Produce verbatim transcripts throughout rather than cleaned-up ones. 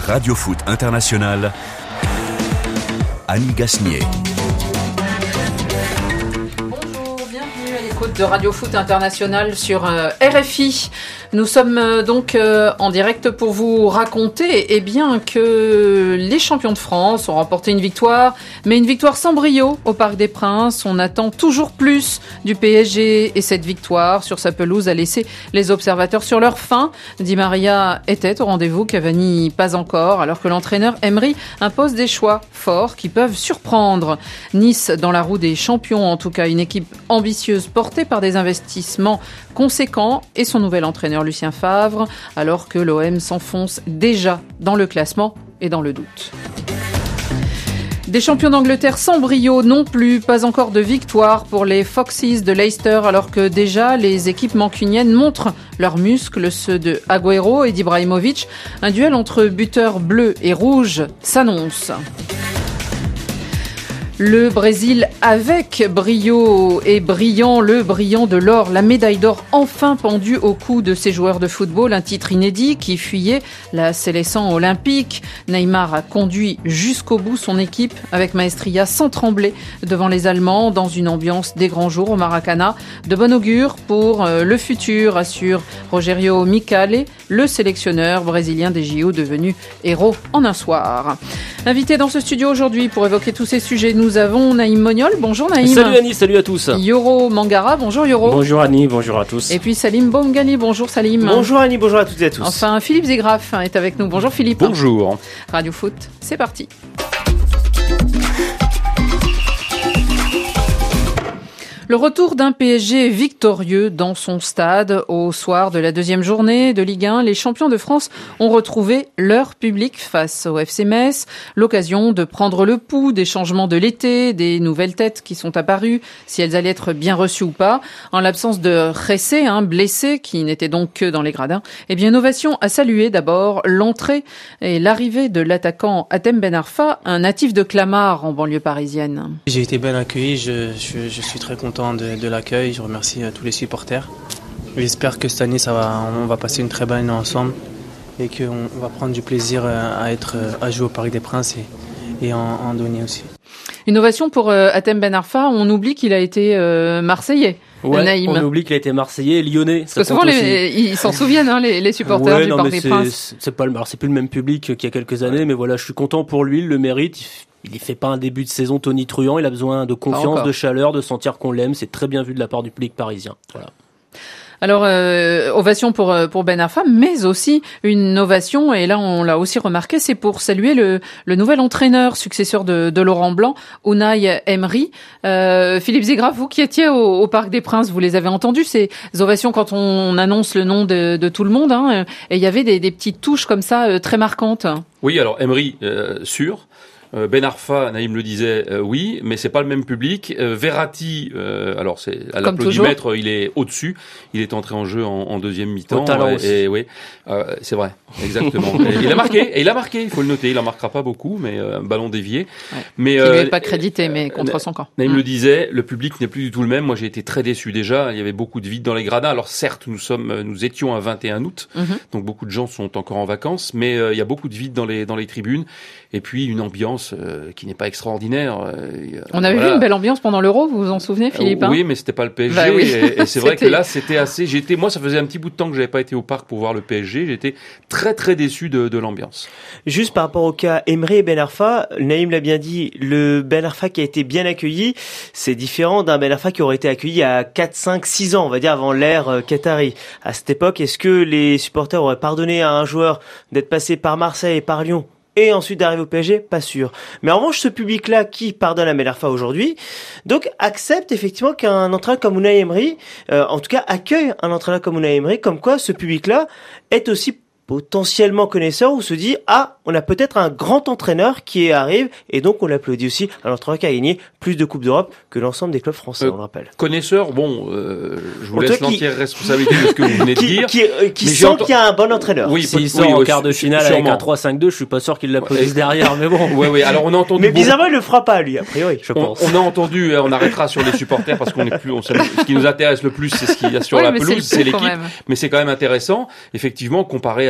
Radio Foot International, Annie Gasnier. Bonjour, bienvenue à l'écoute de Radio Foot International sur euh, R F I. Nous sommes euh, donc euh, en direct pour vous raconter eh bien, que les champions de France ont remporté une victoire, mais une victoire sans brio au Parc des Princes. On attend toujours plus du P S G et cette victoire sur sa pelouse a laissé les observateurs sur leur faim. Di Maria était au rendez-vous, Cavani pas encore, alors que l'entraîneur Emery impose des choix forts qui peuvent surprendre. Nice dans la roue des champions, en tout cas une équipe ambitieuse portée par des investissements conséquents et son nouvel entraîneur Lucien Favre, alors que l'O M s'enfonce déjà dans le classement et dans le doute. Des champions d'Angleterre sans brio non plus, pas encore de victoire pour les Foxes de Leicester, alors que déjà les équipes mancuniennes montrent leurs muscles, ceux de Agüero et d'Ibrahimovic. Un duel entre buteurs bleus et rouges s'annonce. Le Brésil avec brio et brillant, le brillant de l'or, la médaille d'or enfin pendue au cou de ses joueurs de football, un titre inédit qui fuyait la sélection olympique. Neymar a conduit jusqu'au bout son équipe avec maestria sans trembler devant les Allemands dans une ambiance des grands jours au Maracana. De bon augure pour le futur, assure Rogério Micali, le sélectionneur brésilien des J O devenu héros en un soir. Invité dans ce studio aujourd'hui pour évoquer tous ces sujets, nous avons Naïm Moniol. Bonjour Naïm. Salut Annie, salut à tous. Yoro Mangara, bonjour Yoro. Bonjour Annie, bonjour à tous. Et puis Salim Boumgali, bonjour Salim. Bonjour Annie, bonjour à toutes et à tous. Enfin Philippe Zegraf est avec nous. Bonjour Philippe. Bonjour. Radio Foot, c'est parti. Le retour d'un P S G victorieux dans son stade au soir de la deuxième journée de Ligue un. Les champions de France ont retrouvé leur public face au F C Metz. L'occasion de prendre le pouls des changements de l'été, des nouvelles têtes qui sont apparues, si elles allaient être bien reçues ou pas. En l'absence de Ressé, hein, blessé, qui n'était donc que dans les gradins, eh bien, Novation a salué d'abord l'entrée et l'arrivée de l'attaquant Hatem Ben Arfa, un natif de Clamart en banlieue parisienne. J'ai été bien accueilli, je, je, je suis très content De, de l'accueil, je remercie tous les supporters. J'espère que cette année ça va, on va passer une très bonne année ensemble et qu'on va prendre du plaisir à être à jouer au Parc des Princes et, et en, en donner aussi. Une ovation pour euh, Hatem Ben Arfa, on oublie qu'il a été euh, Marseillais. Ouais, Naïm. on oublie qu'il a été Marseillais, Lyonnais. Parce que souvent les, ils s'en souviennent, hein, les, les supporters ouais, du non, Parc mais des c'est, Princes. C'est pas le, alors c'est plus le même public qu'il y a quelques années, ouais. Mais voilà, je suis content pour lui, il le mérite. Il ne fait pas un début de saison tonitruant, il a besoin de confiance, de chaleur, de sentir qu'on l'aime. C'est très bien vu de la part du public parisien. Voilà. Alors, euh, ovation pour pour Ben Arfa, mais aussi une ovation, et là on l'a aussi remarqué, c'est pour saluer le, le nouvel entraîneur, successeur de, de Laurent Blanc, Unai Emery. Euh, Philippe Zegraf, vous qui étiez au, au Parc des Princes, vous les avez entendus, ces ovations quand on annonce le nom de, de tout le monde, hein, et il y avait des, des petites touches comme ça euh, très marquantes. Oui, alors Emery, euh, sûr. Ben Arfa, Naïm le disait, euh, oui, mais c'est pas le même public. Euh, Verratti, euh, alors c'est à Comme l'applaudimètre, toujours. Il est au-dessus. Il est entré en jeu en, en deuxième mi-temps. Au talent et, aussi. et oui, euh, c'est vrai, exactement. Et il a marqué, et il a marqué. Il faut le noter. Il en marquera pas beaucoup, mais euh, un ballon dévié. Ouais. Mais qui euh, lui est pas crédité, mais contre son camp. Naïm mmh. le disait, le public n'est plus du tout le même. Moi, j'ai été très déçu déjà. Il y avait beaucoup de vide dans les gradins. Alors certes, nous sommes, nous étions un vingt et un août, mmh. donc beaucoup de gens sont encore en vacances, mais euh, il y a beaucoup de vide dans les dans les tribunes. Et puis une ambiance euh, qui n'est pas extraordinaire. Euh, On avait voilà. vu une belle ambiance pendant l'Euro, vous vous en souvenez, Philippe? euh, Oui, mais c'était pas le P S G. Bah oui. Et, et c'est vrai que là, c'était assez. J'étais, moi, ça faisait un petit bout de temps que j'avais pas été au parc pour voir le P S G. J'étais très très déçu de, de l'ambiance. Juste par rapport au cas Emery et Ben Arfa, Naïm l'a bien dit, le Ben Arfa qui a été bien accueilli, c'est différent d'un Ben Arfa qui aurait été accueilli il y a quatre, cinq, six ans, on va dire avant l'ère euh, qatari. À cette époque, est-ce que les supporters auraient pardonné à un joueur d'être passé par Marseille et par Lyon et ensuite d'arriver au P S G, pas sûr. Mais en revanche, ce public-là qui pardonne à Ben Arfa aujourd'hui, donc accepte effectivement qu'un entraîneur comme Unai Emery, euh, en tout cas accueille un entraîneur comme Unai Emery, comme quoi ce public-là est aussi potentiellement connaisseur ou se dit ah on a peut-être un grand entraîneur qui arrive et donc on l'applaudit aussi un entraîneur qui a gagné plus de coupes d'Europe que l'ensemble des clubs français, euh, on le rappelle. Connaisseur, bon, euh, je vous en laisse qui, l'entière responsabilité de ce que vous venez de qui, dire. Qui, euh, qui sent ent... qu'il y a un bon entraîneur. Oui, s'il sort oui, en quart de finale sûrement. Avec un trois cinq deux, je suis pas sûr qu'il l'applaudisse derrière, mais bon. Oui, oui. Alors on a entendu. Mais bizarrement, il le fera pas lui, a priori, je pense. On, on a entendu, on arrêtera sur les supporters parce qu'on est plus. On, ce qui nous intéresse le plus, c'est ce qu'il y a sur oui, la mais pelouse, c'est, c'est l'équipe. même. Mais c'est quand même intéressant, effectivement, comparé à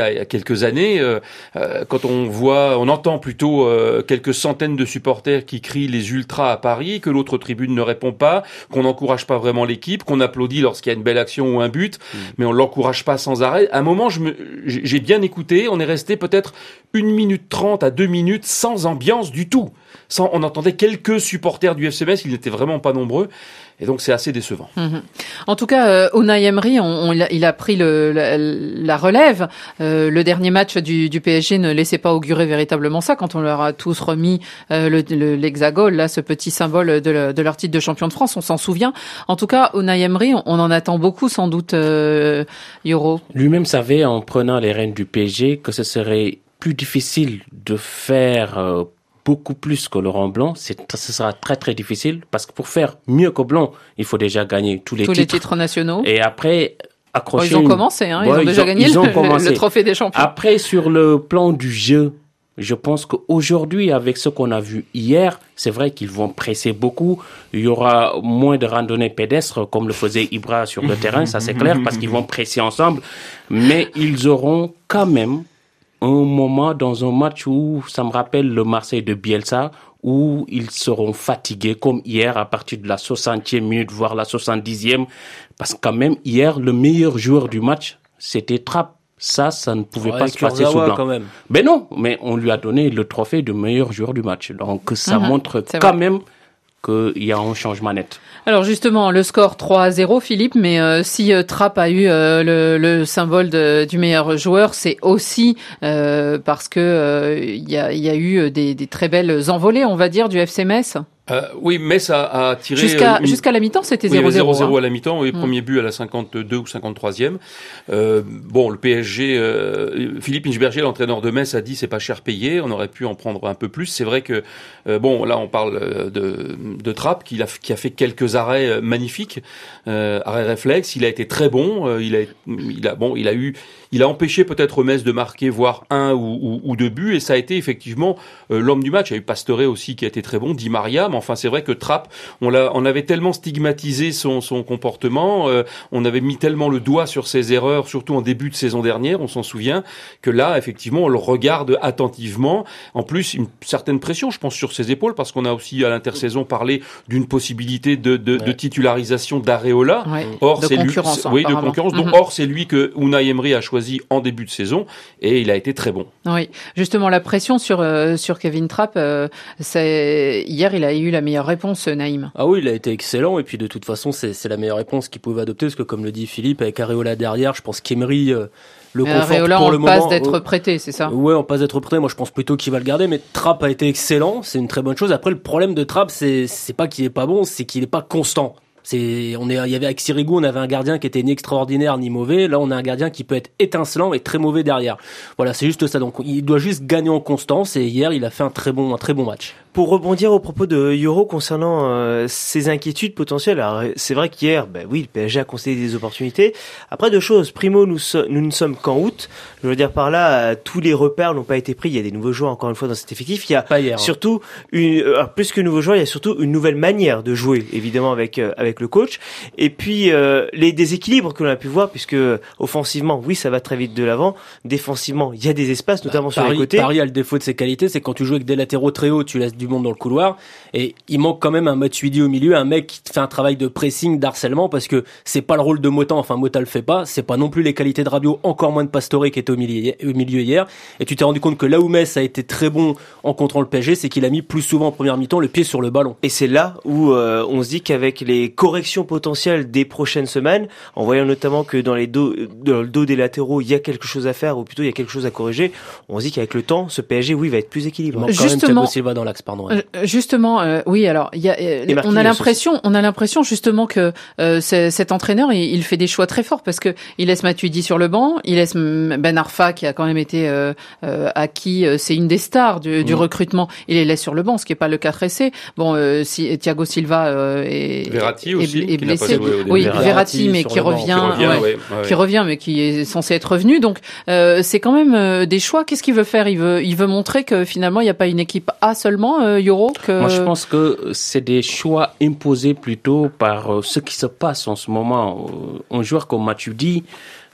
a, il y a quelques années. Euh, euh, quand on voit, on entend plutôt euh, quelques centaines de supporters qui crient les ultras à Paris, que l'autre tribune ne répond pas, qu'on n'encourage pas vraiment l'équipe, qu'on applaudit lorsqu'il y a une belle action ou un but, mmh. mais on l'encourage pas sans arrêt. À un moment, je me, j'ai bien écouté. On est resté peut-être une minute trente à deux minutes sans ambiance du tout. Sans, on entendait quelques supporters du F C Metz, ils n'étaient vraiment pas nombreux. Et donc c'est assez décevant. Mmh. En tout cas, euh, Unai Emery, on, on, il a pris le, la, la relève. Euh, le dernier match du, du P S G ne laissait pas augurer véritablement ça. Quand on leur a tous remis euh, le, le, l'hexagone, là, ce petit symbole de, le, de leur titre de champion de France, on s'en souvient. En tout cas, Unai Emery, on, on en attend beaucoup sans doute, euh, Yoro. Lui-même savait, en prenant les rênes du P S G, que ce serait plus difficile de faire euh, beaucoup plus que Laurent Blanc. C'est, ce sera très très difficile parce que pour faire mieux que Blanc, il faut déjà gagner tous les tous titres. les titres nationaux. Et après accrocher. Oh, ils ont une... commencé, hein, ils ouais, ont déjà ils ont, gagné ils le, ont commencé. le trophée des champions. Après, sur le plan du jeu, je pense qu'aujourd'hui, avec ce qu'on a vu hier, c'est vrai qu'ils vont presser beaucoup. Il y aura moins de randonnées pédestres comme le faisait Ibra sur le terrain, ça c'est clair, parce qu'ils vont presser ensemble. Mais ils auront quand même un moment dans un match où ça me rappelle le Marseille de Bielsa, où ils seront fatigués comme hier à partir de la soixantième minute, voire la soixante-dixième. Parce que quand même, hier, le meilleur joueur du match, c'était Trapp. Ça, ça ne pouvait ouais, pas se passer sous Blanc. Quand même. Ben non, mais on lui a donné le trophée de meilleur joueur du match. Donc ça mmh, montre quand vrai. même qu'il y a un changement net. Alors justement, le score trois à zéro, Philippe, mais euh, si euh, Trapp a eu euh, le, le symbole de, du meilleur joueur, c'est aussi euh, parce que euh, il y a, y a eu des, des très belles envolées, on va dire, du F C Metz. Euh, oui, Metz a, a tiré... Jusqu'à, une... jusqu'à la mi-temps, c'était zéro zéro. Oui, zéro zéro hein. à la mi-temps, et mmh. premier but à la cinquante-deux ou cinquante-troisième. Euh, bon, le P S G, euh, Philippe Inchberger, l'entraîneur de Metz, a dit c'est pas cher payé, on aurait pu en prendre un peu plus. C'est vrai que, euh, bon, là on parle de, de Trapp, qui a, qui a fait quelques arrêts magnifiques, euh, arrêts réflexes, il a été très bon, euh, il a, il a, bon, il a eu... Il a empêché peut-être Metz de marquer, voire un ou, ou, ou deux buts, et ça a été effectivement euh, l'homme du match. Il y a eu Pastore aussi qui a été très bon, Di Maria, mais enfin c'est vrai que Trapp, on, l'a, on avait tellement stigmatisé son, son comportement, euh, on avait mis tellement le doigt sur ses erreurs, surtout en début de saison dernière, on s'en souvient, que là effectivement on le regarde attentivement. En plus une certaine pression, je pense, sur ses épaules, parce qu'on a aussi à l'intersaison parlé d'une possibilité de, de, ouais. de titularisation d'Areola. Ouais. Or de c'est concurrence, lui, hein, oui, de concurrence. Mm-hmm. Donc or c'est lui que Unai Emery a choisi en début de saison, et il a été très bon. Oui, justement la pression sur euh, sur Kevin Trapp, euh, c'est hier il a eu la meilleure réponse, Naïm. Ah oui, il a été excellent, et puis de toute façon c'est c'est la meilleure réponse qu'il pouvait adopter, parce que comme le dit Philippe, avec Areola derrière, je pense qu'Emery euh, le mais conforte Areola, pour le moment. on passe d'être prêté, c'est ça? Ouais, on passe d'être prêté. Moi, je pense plutôt qu'il va le garder, mais Trapp a été excellent, c'est une très bonne chose. Après, le problème de Trapp, c'est c'est pas qu'il est pas bon, c'est qu'il est pas constant. C'est, on est, il y avait avec Sirigu, on avait un gardien qui était ni extraordinaire ni mauvais. Là, on a un gardien qui peut être étincelant et très mauvais derrière. Voilà, c'est juste ça. Donc, il doit juste gagner en constance. Et hier, il a fait un très bon, un très bon match. Pour rebondir au propos de Yoro concernant euh, ses inquiétudes potentielles, alors c'est vrai qu'hier, ben oui, le P S G a concédé des opportunités. Après deux choses, primo, nous, so- nous ne sommes qu'en août. Je veux dire par là, euh, tous les repères n'ont pas été pris. Il y a des nouveaux joueurs encore une fois dans cet effectif. Il y a pas hier, surtout une, euh, plus que nouveaux joueurs, il y a surtout une nouvelle manière de jouer, évidemment avec euh, avec le coach. Et puis euh, les déséquilibres que l'on a pu voir, puisque offensivement, oui, ça va très vite de l'avant. Défensivement, il y a des espaces, notamment bah, sur Paris, les côtés. Paris a le défaut de ses qualités, c'est quand tu joues avec des latéraux très hauts, tu laisses du monde dans le couloir, et il manque quand même un Matuidi au milieu, un mec qui fait un travail de pressing, d'harcèlement, parce que c'est pas le rôle de Mota, enfin Mota le fait pas, c'est pas non plus les qualités de Rabiot, encore moins de Pastore qui était au milieu, au milieu hier, et tu t'es rendu compte que là où Metz a été très bon en contrant le P S G, c'est qu'il a mis plus souvent en première mi-temps le pied sur le ballon. Et c'est là où euh, on se dit qu'avec les corrections potentielles des prochaines semaines, en voyant notamment que dans les dos, dans le dos des latéraux, il y a quelque chose à faire, ou plutôt il y a quelque chose à corriger, on se dit qu'avec le temps, ce P S G, oui, va être plus équilibré. Quand même Thiago Silva dans l'axe, pardon. Ouais. Justement, euh, oui, alors il y a, euh, on a l'impression, aussi. on a l'impression justement que euh, cet entraîneur, il, il fait des choix très forts, parce que il laisse Matuidi sur le banc, il laisse Ben Arfa qui a quand même été euh, euh, acquis, euh, c'est une des stars du, du mmh. recrutement, il les laisse sur le banc, ce qui est pas le cas Tressé. Bon, euh, si Thiago Silva euh, est, Verratti est, aussi, est blessé, oui, Verratti, Verratti mais qui revient, banc, qui revient, ouais, ouais, ouais. qui revient, mais qui est censé être revenu. Donc euh, c'est quand même euh, des choix. Qu'est-ce qu'il veut faire? Il veut, il veut montrer que finalement il n'y a pas une équipe A seulement, euh, Yoro. Que... Moi, je pense que c'est des choix imposés plutôt par euh, ce qui se passe en ce moment. Un joueur comme Matuidi,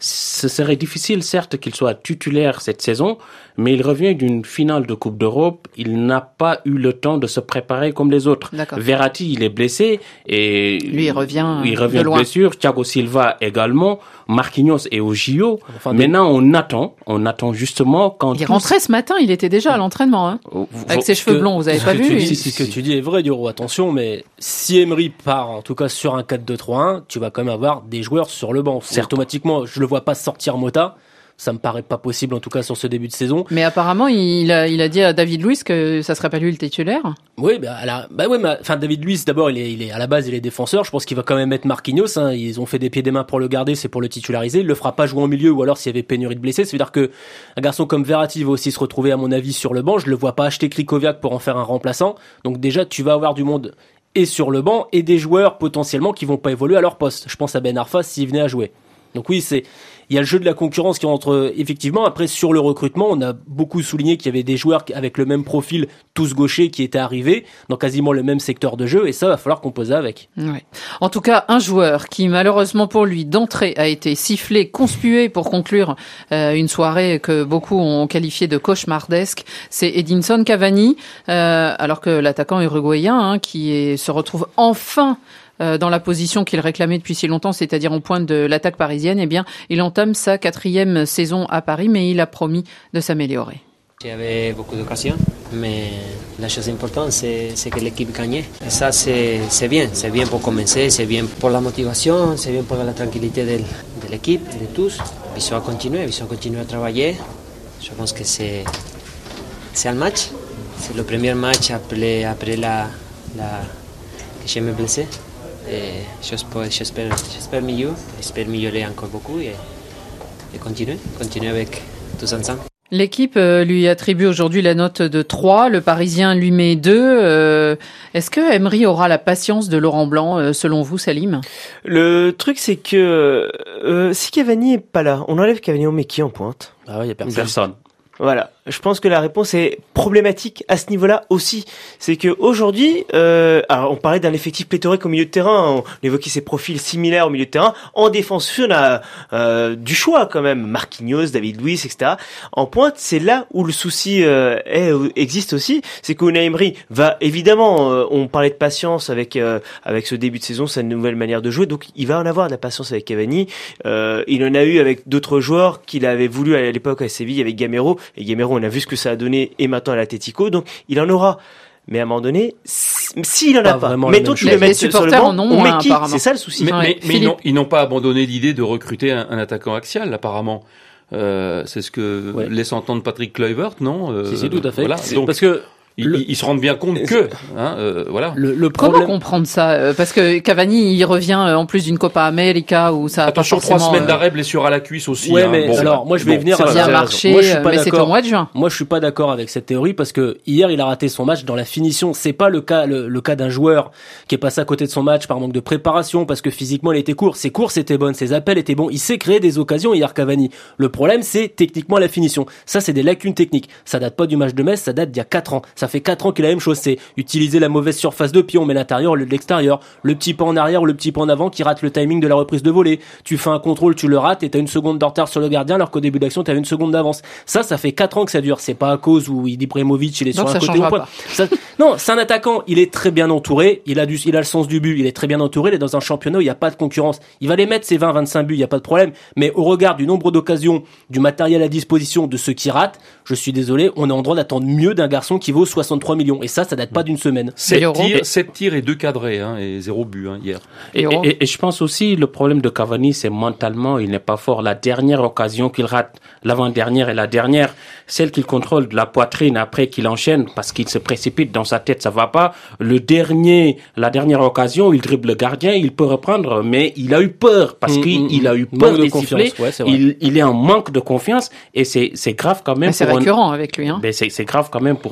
ce serait difficile, certes, qu'il soit titulaire cette saison, mais il revient d'une finale de Coupe d'Europe. Il n'a pas eu le temps de se préparer comme les autres. D'accord. Verratti, il est blessé et lui, il revient, il revient de, de loin. blessure. Thiago Silva également. Marquinhos est au J O. Enfin, Maintenant, on attend, on attend justement quand il tous... rentrait ce matin. Il était déjà à l'entraînement, hein, oh, avec ses cheveux que, blonds. Vous avez pas que vu tu il... dis, Ce que tu dis est vrai, Duro. Attention, mais si Emery part, en tout cas sur un quatre deux trois un, tu vas quand même avoir des joueurs sur le banc. C'est automatiquement, je le vois pas sortir Mota. Ça me paraît pas possible, en tout cas, sur ce début de saison. Mais apparemment, il a, il a dit à David Luiz que ça serait pas lui le titulaire. Oui, bah, la, bah ouais, mais, enfin, David Luiz, d'abord, il est, il est, à la base, il est défenseur. Je pense qu'il va quand même mettre Marquinhos, hein. Ils ont fait des pieds et des mains pour le garder, c'est pour le titulariser. Il le fera pas jouer en milieu, ou alors s'il y avait pénurie de blessés. Ça veut dire que un garçon comme Verratti va aussi se retrouver, à mon avis, sur le banc. Je le vois pas acheter Krikoviak pour en faire un remplaçant. Donc, déjà, tu vas avoir du monde et sur le banc, et des joueurs, potentiellement, qui vont pas évoluer à leur poste. Je pense à Ben Arfa s'il venait à jouer. Donc oui, c'est, il y a le jeu de la concurrence qui entre, effectivement. Après, sur le recrutement, on a beaucoup souligné qu'il y avait des joueurs avec le même profil, tous gauchers, qui étaient arrivés dans quasiment le même secteur de jeu, et ça, va falloir composer avec. Ouais. En tout cas, un joueur qui, malheureusement pour lui, d'entrée, a été sifflé, conspué pour conclure euh, une soirée que beaucoup ont qualifiée de cauchemardesque, c'est Edinson Cavani, euh, alors que l'attaquant uruguayen, hein, qui est, se retrouve enfin dans la position qu'il réclamait depuis si longtemps, c'est-à-dire en pointe de l'attaque parisienne, eh bien, il entame sa quatrième saison à Paris, mais il a promis de s'améliorer. Il y avait beaucoup d'occasions, mais la chose importante, c'est, c'est que l'équipe gagnait. Et ça, c'est, c'est bien. C'est bien pour commencer, c'est bien pour la motivation, c'est bien pour la tranquillité de, de l'équipe, de tous. Il faut continuer, il faut continuer à travailler. Je pense que c'est, c'est un match. C'est le premier match après, après la, la, que je me blessé. Et j'espère, j'espère, j'espère mieux, j'espère améliorer encore beaucoup et, et continuer, continuer avec tous ensemble. L'équipe euh, lui attribue aujourd'hui la note de trois, le Parisien lui met deux. Euh, est-ce que Emery aura la patience de Laurent Blanc, euh, selon vous, Salim ? Le truc, c'est que euh, si Cavani est pas là, on enlève Cavani, on met qui en pointe ? Ah ouais, il y a personne. Personne. Voilà, je pense que la réponse est problématique à ce niveau-là aussi. C'est que aujourd'hui, euh, alors on parlait d'un effectif pléthorique au milieu de terrain, on évoquait ces profils similaires au milieu de terrain. En défense, on a euh, du choix quand même, Marquinhos, David Luiz, et cetera. En pointe, c'est là où le souci euh, est, existe aussi, c'est qu'Unai Emery va évidemment, euh, on parlait de patience avec euh, avec ce début de saison, sa nouvelle manière de jouer, donc il va en avoir de la patience avec Cavani. Euh, il en a eu avec d'autres joueurs qu'il avait voulu à l'époque à Séville, avec Gamero. Et Gamero, on a vu ce que ça a donné, et maintenant à l'Atlético, donc il en aura. Mais à un moment donné, s'il en a pas, mettons tu le mets sur le banc, on met qui ? C'est ça le souci. Mais, ouais. mais, mais ils, n'ont, ils n'ont pas abandonné l'idée de recruter un, un attaquant axial, apparemment. Euh, c'est ce que ouais. laisse entendre Patrick Kluivert, non euh, Si, si, tout à fait. Voilà. Donc, parce que Ils, le... ils se rendent bien compte que, hein, euh, voilà. Le, le problème... Comment comprendre ça ? Parce que Cavani, il revient en plus d'une Copa América où ça a Attention, pas forcément... trois semaines d'arrêt, blessure à la cuisse aussi. Ouais, hein. mais bon, alors, moi, je vais bon, venir... Ça a bien marché, moi, je suis pas mais d'accord. C'était au mois de juin. Moi, je suis pas d'accord avec cette théorie parce que hier, il a raté son match dans la finition. C'est pas le cas, le, le cas d'un joueur qui est passé à côté de son match par manque de préparation parce que physiquement, il était court. Ses courses étaient bonnes, ses appels étaient bons. Il s'est créé des occasions hier, Cavani. Le problème, c'est techniquement la finition. Ça, c'est des lacunes techniques. Ça date pas du match de Metz, ça date d'il y a quatre ans. Ça fait quatre ans qu'il a la même chose. C'est utiliser la mauvaise surface de pied, on met l'intérieur au lieu de l'extérieur, le petit pas en arrière ou le petit pas en avant qui rate le timing de la reprise de volée. Tu fais un contrôle, tu le rates et t'as une seconde de retard sur le gardien alors qu'au début d'action t'avais une seconde d'avance. Ça, ça fait quatre ans que ça dure. C'est pas à cause où Ibrahimovic il est donc sur un côté ou pas. Ça, non, c'est un attaquant. Il est très bien entouré. Il a du, il a le sens du but. Il est très bien entouré. Il est dans un championnat où il y a pas de concurrence. Il va les mettre ses vingt, vingt-cinq buts. Il y a pas de problème. Mais au regard du nombre d'occasions, du matériel à disposition de ceux qui ratent, je suis désolé, on est en droit d'attendre mieux d'un garçon qui vaut soixante-trois millions. Et ça, ça date pas d'une semaine. sept tirs et deux cadrés, hein, et zéro but hein, hier. Et, et, et je pense aussi le problème de Cavani, c'est mentalement, il n'est pas fort. La dernière occasion qu'il rate, l'avant-dernière et la dernière, celle qu'il contrôle de la poitrine après qu'il enchaîne parce qu'il se précipite dans sa tête, ça va pas. Le dernier, la dernière occasion, il dribble le gardien, il peut reprendre, mais il a eu peur parce mmh, qu'il mmh, il a eu peur de siffler. Ouais, il, il est en manque de confiance et c'est c'est grave quand même. Mais c'est pour récurrent un, avec lui, hein. Ben c'est c'est grave quand même pour un attaquant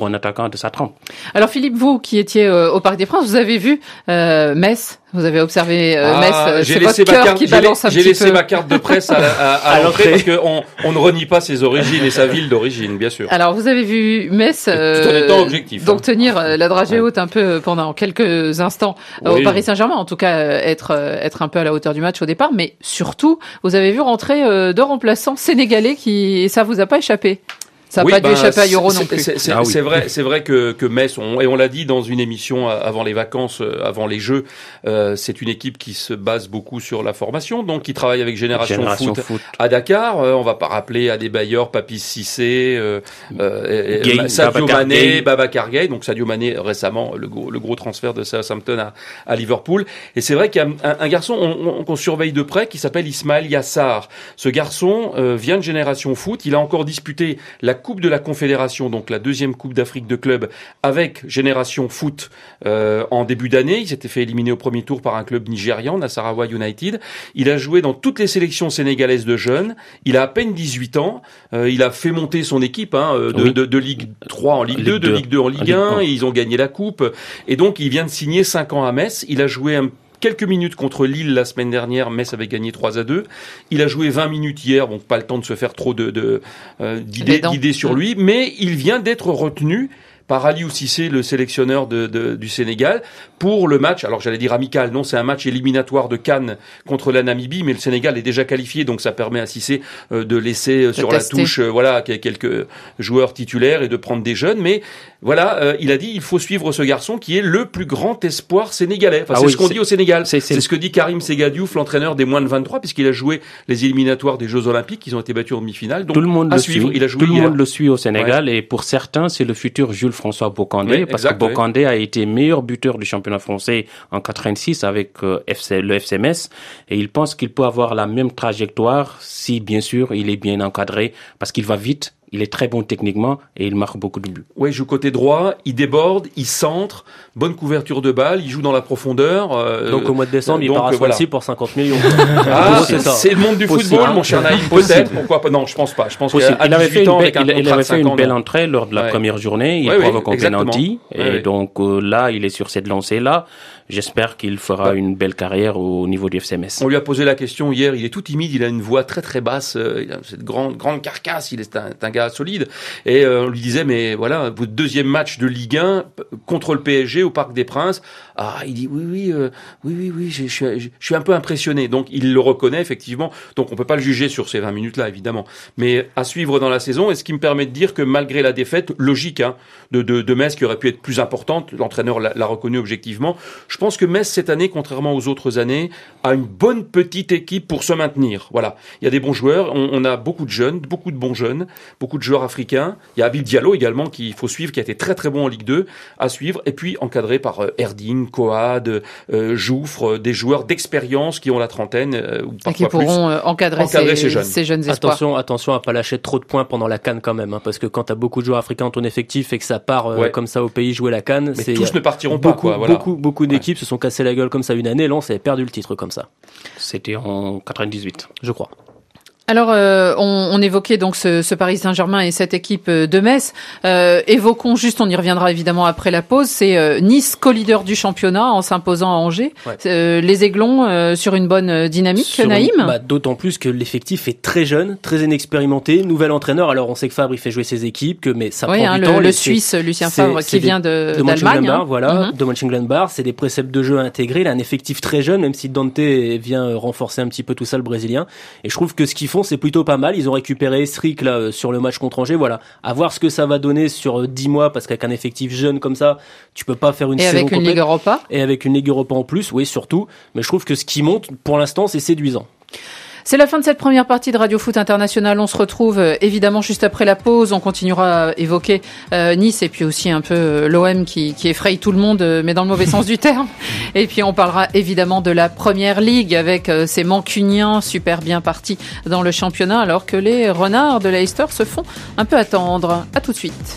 de sa trempe. Alors Philippe, vous qui étiez euh, au Parc des Princes, vous avez vu euh, Metz. Vous avez observé euh, ah, Metz, euh, c'est votre cœur cœur qui balance un petit peu. J'ai laissé ma carte de presse à, à, à, à l'entrée parce qu'on on ne renie pas ses origines et sa ville d'origine, bien sûr. Alors vous avez vu Metz, euh, tout en étant objectif, donc hein. tenir euh, la dragée haute un peu pendant quelques instants euh, oui. au Paris Saint-Germain, en tout cas euh, être euh, être un peu à la hauteur du match au départ, mais surtout vous avez vu rentrer euh, deux remplaçants sénégalais qui, et ça vous a pas échappé. Ça n'a oui, pas bah, dû échapper à Euro c'est, non plus. C'est, c'est, ah oui. c'est vrai, c'est vrai que, que Metz, on, et on l'a dit dans une émission avant les vacances, avant les Jeux, euh, c'est une équipe qui se base beaucoup sur la formation, donc qui travaille avec Génération, Génération Foot, Foot à Dakar. Euh, on va pas rappeler Adebayor, Papis Cissé, euh, euh, Gay, Sadio Babacar Mané, Gueye. Babacar Gueye. Donc Sadio Mané récemment, le gros, le gros transfert de Southampton à, à Liverpool. Et c'est vrai qu'il y a un, un garçon on, on, qu'on surveille de près qui s'appelle Ismaël Yassar. Ce garçon euh, vient de Génération Foot. Il a encore disputé la Coupe de la Confédération, donc la deuxième Coupe d'Afrique de club avec Génération Foot euh, en début d'année. Il s'était fait éliminer au premier tour par un club nigérian, Nasarawa United. Il a joué dans toutes les sélections sénégalaises de jeunes. Il a à peine dix-huit ans. Euh, il a fait monter son équipe hein, de, oui. de, de Ligue trois en Ligue, Ligue deux, de deux. Ligue deux en Ligue Ligue un. un. Et ils ont gagné la Coupe. Et donc, il vient de signer cinq ans à Metz. Il a joué un quelques minutes contre Lille la semaine dernière. Metz avait gagné trois à deux. Il a joué vingt minutes hier, donc pas le temps de se faire trop de, de euh, d'idées, d'idées sur lui, mais il vient d'être retenu par Aliou Cissé, le sélectionneur de, de, du Sénégal, pour le match, alors j'allais dire amical, non, c'est un match éliminatoire de Cannes contre la Namibie, mais le Sénégal est déjà qualifié, donc ça permet à Cissé euh, de laisser euh, sur tester. la touche euh, voilà, quelques joueurs titulaires et de prendre des jeunes, mais voilà, euh, il a dit il faut suivre ce garçon qui est le plus grand espoir sénégalais. Enfin, ah c'est oui, ce qu'on c'est, dit au Sénégal. C'est, c'est... c'est ce que dit Karim Segadiouf, l'entraîneur des moins de vingt-trois, puisqu'il a joué les éliminatoires des Jeux Olympiques, ils ont été battus en demi-finale. Donc, tout le monde à le suivre. suit. Il a joué tout le hier. monde le suit au Sénégal, ouais. Et pour certains, c'est le futur Jules François Bocandé, oui, parce exact, que Bocandé oui. a été meilleur buteur du championnat français en quatre-vingt-six avec euh, F C, le F C Metz, et il pense qu'il peut avoir la même trajectoire si, bien sûr, il est bien encadré, parce qu'il va vite. Il est très bon techniquement et il marque beaucoup de buts. Oui, il joue côté droit, il déborde, il centre, bonne couverture de balle, il joue dans la profondeur. Euh, donc au mois de décembre, euh, il part à Swansea voilà. pour cinquante millions. Ah, c'est, c'est, c'est le monde du Possible. football, mon cher Naïm, peut-être. Pourquoi pas? Non, je pense pas. Je pense Possible. qu'à il avait fait ans, une, belle, il, il avait fait une belle non. entrée lors de la ouais. première journée. Il ouais, provoque oui, un penalty. Et ouais, donc euh, là, il est sur cette lancée-là. J'espère qu'il fera ouais. une belle carrière au niveau du F C Metz. On lui a posé la question hier. Il est tout timide. Il a une voix très très basse. Euh, il a cette grande grande carcasse. Il est un, un gars solide. Et euh, on lui disait, mais voilà, votre deuxième match de Ligue un contre le P S G au Parc des Princes. Ah, il dit oui oui euh, oui oui oui. Je, je, je, je suis un peu impressionné. Donc il le reconnaît effectivement. Donc on peut pas le juger sur ces vingt minutes là évidemment. Mais à suivre dans la saison. Et ce qui me permet de dire que malgré la défaite logique hein, de, de de Metz qui aurait pu être plus importante, l'entraîneur l'a, l'a reconnu objectivement. Je pense que Metz, cette année, contrairement aux autres années, a une bonne petite équipe pour se maintenir. Voilà. Il y a des bons joueurs. On, on a beaucoup de jeunes, beaucoup de bons jeunes, beaucoup de joueurs africains. Il y a Habib Diallo également qu'il faut suivre, qui a été très très bon en Ligue deux, à suivre. Et puis encadré par euh, Erding, Coad, euh, Jouffre, euh, des joueurs d'expérience qui ont la trentaine euh, ou parfois et qui pourront plus, euh, encadrer, encadrer ces, ces jeunes. Ces jeunes espoirs. Attention, attention à pas lâcher trop de points pendant la CAN quand même, hein, parce que quand t'as beaucoup de joueurs africains dans ton effectif et que ça part euh, ouais. comme ça au pays jouer la CAN, mais c'est tous ne partiront beaucoup, pas. Quoi, voilà. Beaucoup, beaucoup d'équipes ouais. se sont cassées la gueule comme ça une année. Lens avait perdu le titre comme ça. C'était en quatre-vingt-dix-huit, je crois. Alors, euh, on, on évoquait donc ce, ce Paris Saint-Germain et cette équipe de Metz. Euh, évoquons juste, on y reviendra évidemment après la pause, c'est euh, Nice co-leader du championnat en s'imposant à Angers. Ouais. Euh, les Aiglons euh, sur une bonne dynamique, sur Naïm une, bah, d'autant plus que l'effectif est très jeune, très inexpérimenté, nouvel entraîneur. Alors, on sait que Fabre, il fait jouer ses équipes, que mais ça oui, prend hein, du le, temps. Le Suisse, Lucien Fabre, qui vient de, de d'Allemagne. Hein. Voilà, mm-hmm. de Mönchengladbach. C'est des préceptes de jeu à intégrer. Il a un effectif très jeune, même si Dante vient renforcer un petit peu tout ça, le Brésilien. Et je trouve que ce qu'ils font, c'est plutôt pas mal. Ils ont récupéré Esric là sur le match contre Angers, voilà. À voir ce que ça va donner sur dix mois, parce qu'avec un effectif jeune comme ça, tu peux pas faire une et saison avec une Ligue Europa. Et avec une Ligue Europa en plus, oui, surtout. Mais je trouve que ce qui monte, pour l'instant, c'est séduisant. C'est la fin de cette première partie de Radio Foot International. On se retrouve euh, évidemment juste après la pause. On continuera à évoquer euh, Nice et puis aussi un peu euh, l'O M qui, qui effraie tout le monde, euh, mais dans le mauvais sens du terme. Et puis on parlera évidemment de la Première Ligue avec euh, ces Mancuniens super bien partis dans le championnat, alors que les Renards de Leicester se font un peu attendre. À tout de suite.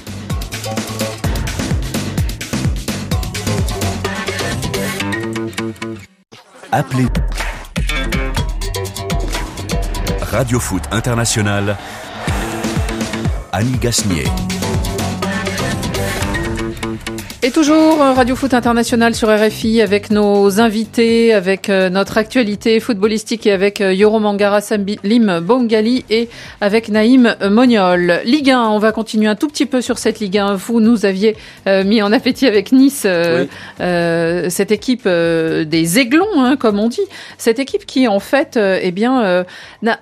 Appelez Radio Foot International, Annie Gasnier. toujours Radio Foot International sur R F I avec nos invités, avec notre actualité footballistique et avec Yoro Mangara, Salim Bongali et avec Naïm Moniol. Ligue un, on va continuer un tout petit peu sur cette Ligue un. Vous nous aviez euh, mis en appétit avec Nice euh, oui. euh, cette équipe euh, des Aiglons, hein, comme on dit. Cette équipe qui en fait, euh, eh bien, euh, n'a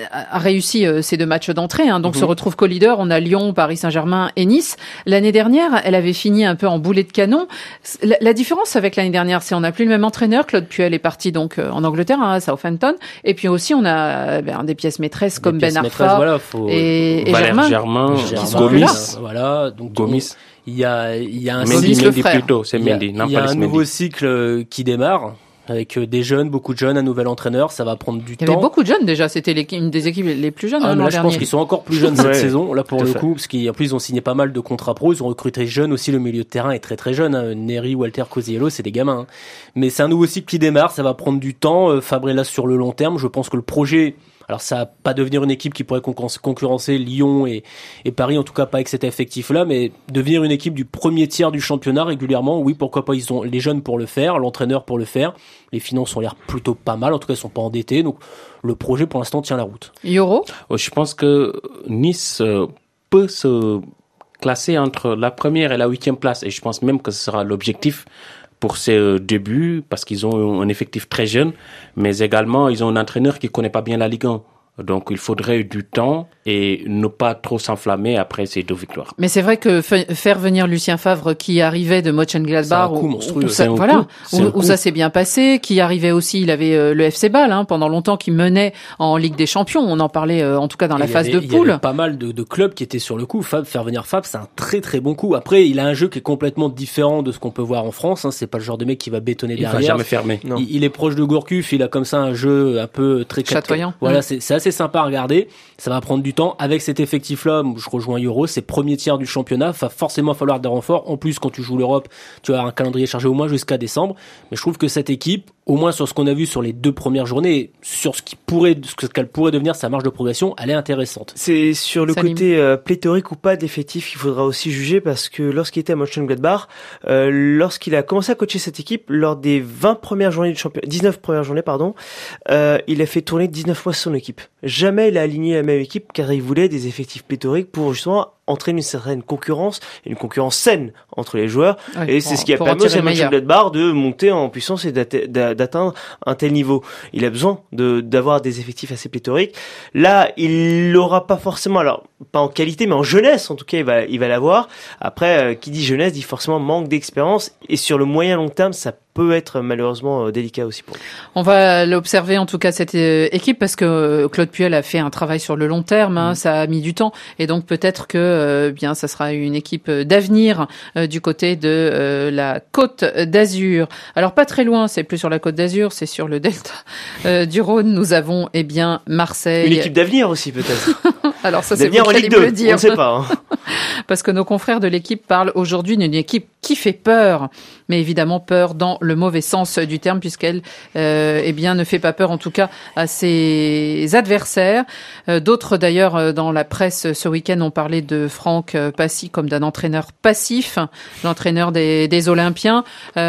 a réussi euh, ces deux matchs d'entrée, hein, donc mmh. se retrouve co-leader. On a Lyon, Paris Saint-Germain et Nice. L'année dernière, elle avait fini un peu en boulet de canon. La, la différence avec l'année dernière, c'est on n'a plus le même entraîneur. Claude Puel est parti donc euh, en Angleterre, hein, à Southampton. Et puis aussi, on a ben, des pièces maîtresses des comme pièces Ben Arfa voilà, faut... et, et Germain, Germain, qui sont Gomis, là. Voilà, donc Gomis. Il y a, il y a un Mendy, cycle, Mendy plutôt, c'est Mendy. Il y a, il y a un nouveau cycle qui démarre. Avec des jeunes, beaucoup de jeunes, un nouvel entraîneur, ça va prendre du temps. Il y avait beaucoup de jeunes déjà, c'était une des équipes les plus jeunes. Ah, hein, là, l'an je dernier. pense qu'ils sont encore plus jeunes cette ouais, saison, là pour le fait. coup, parce qu'en plus ils ont signé pas mal de contrats pro, ils ont recruté jeunes aussi, le milieu de terrain est très très jeune. Hein. Neri, Walter, Cosiello, c'est des gamins. Hein. Mais c'est un nouveau cycle qui démarre, ça va prendre du temps. Euh, Fabregas sur le long terme, je pense que le projet... Alors ça va pas devenir une équipe qui pourrait concurrencer Lyon et, et Paris, en tout cas pas avec cet effectif-là, mais devenir une équipe du premier tiers du championnat régulièrement, oui, pourquoi pas, ils ont les jeunes pour le faire, l'entraîneur pour le faire, les finances ont l'air plutôt pas mal, en tout cas ils sont pas endettés, donc le projet pour l'instant tient la route. Yoro ? Je pense que Nice peut se classer entre la première et la huitième place, et je pense même que ce sera l'objectif pour ces débuts, parce qu'ils ont un effectif très jeune, mais également ils ont un entraîneur qui connaît pas bien la Ligue un. Donc il faudrait du temps et ne pas trop s'enflammer après ces deux victoires. Mais c'est vrai que f- faire venir Lucien Favre qui arrivait de Mönchengladbach, où, où, ça, voilà, où, où ça s'est bien passé, qui arrivait aussi, il avait euh, le F C Bâle hein, pendant longtemps, qui menait en Ligue des Champions. On en parlait euh, en tout cas dans et la phase avait, de poule. Il y avait pas mal de, de clubs qui étaient sur le coup. Fab, faire venir Fab, c'est un très très bon coup. Après, il a un jeu qui est complètement différent de ce qu'on peut voir en France. Hein. C'est pas le genre de mec qui va bétonner il derrière. Il va jamais fermer. Il, il est proche de Gourcuff. Il a comme ça un jeu un peu très chatoyant. Voilà, mmh. c'est, c'est assez sympa à regarder. Ça va prendre du temps. Avec cet effectif-là, je rejoins Yoro, c'est premier tiers du championnat, va forcément falloir des renforts. En plus, quand tu joues l'Europe, tu as un calendrier chargé au moins jusqu'à décembre. Mais je trouve que cette équipe, au moins sur ce qu'on a vu sur les deux premières journées, sur ce qui pourrait, ce qu'elle pourrait devenir sa marge de progression, elle est intéressante. C'est sur le Salim. côté euh, pléthorique ou pas d'effectifs qu'il faudra aussi juger, parce que lorsqu'il était à Mönchengladbach, euh, lorsqu'il a commencé à coacher cette équipe, lors des vingt premières journées du championnat, dix-neuf premières journées, pardon, euh, il a fait tourner dix-neuf fois son équipe. Jamais il a aligné la même équipe, car il voulait des effectifs pléthoriques pour justement entraîner une certaine concurrence, une concurrence saine entre les joueurs, oui, et c'est pour, ce qui a permis à Mönchengladbach de monter en puissance et d'atteindre un tel niveau. Il a besoin de d'avoir des effectifs assez pléthoriques. Là, il l'aura pas forcément, alors pas en qualité, mais en jeunesse, en tout cas, il va il va l'avoir. Après, euh, qui dit jeunesse dit forcément manque d'expérience, et sur le moyen long terme, ça peut être malheureusement délicat aussi pour lui. On va l'observer en tout cas cette euh, équipe, parce que Claude Puel a fait un travail sur le long terme, hein, mmh. ça a mis du temps, et donc peut-être que euh, bien ça sera une équipe d'avenir euh, du côté de euh, la Côte d'Azur. Alors pas très loin, c'est plus sur la Côte d'Azur, c'est sur le delta euh, du Rhône. Nous avons eh bien Marseille. Une équipe d'avenir aussi peut-être. Alors ça c'est vous qui allez me le dire. On ne sait pas. Hein. Parce que nos confrères de l'équipe parlent aujourd'hui d'une équipe qui fait peur, mais évidemment peur dans le mauvais sens du terme, puisqu'elle euh, eh bien ne fait pas peur en tout cas à ses adversaires. Euh, d'autres d'ailleurs euh, dans la presse ce week-end ont parlé de Franck Passy comme d'un entraîneur passif, l'entraîneur des, des Olympiens.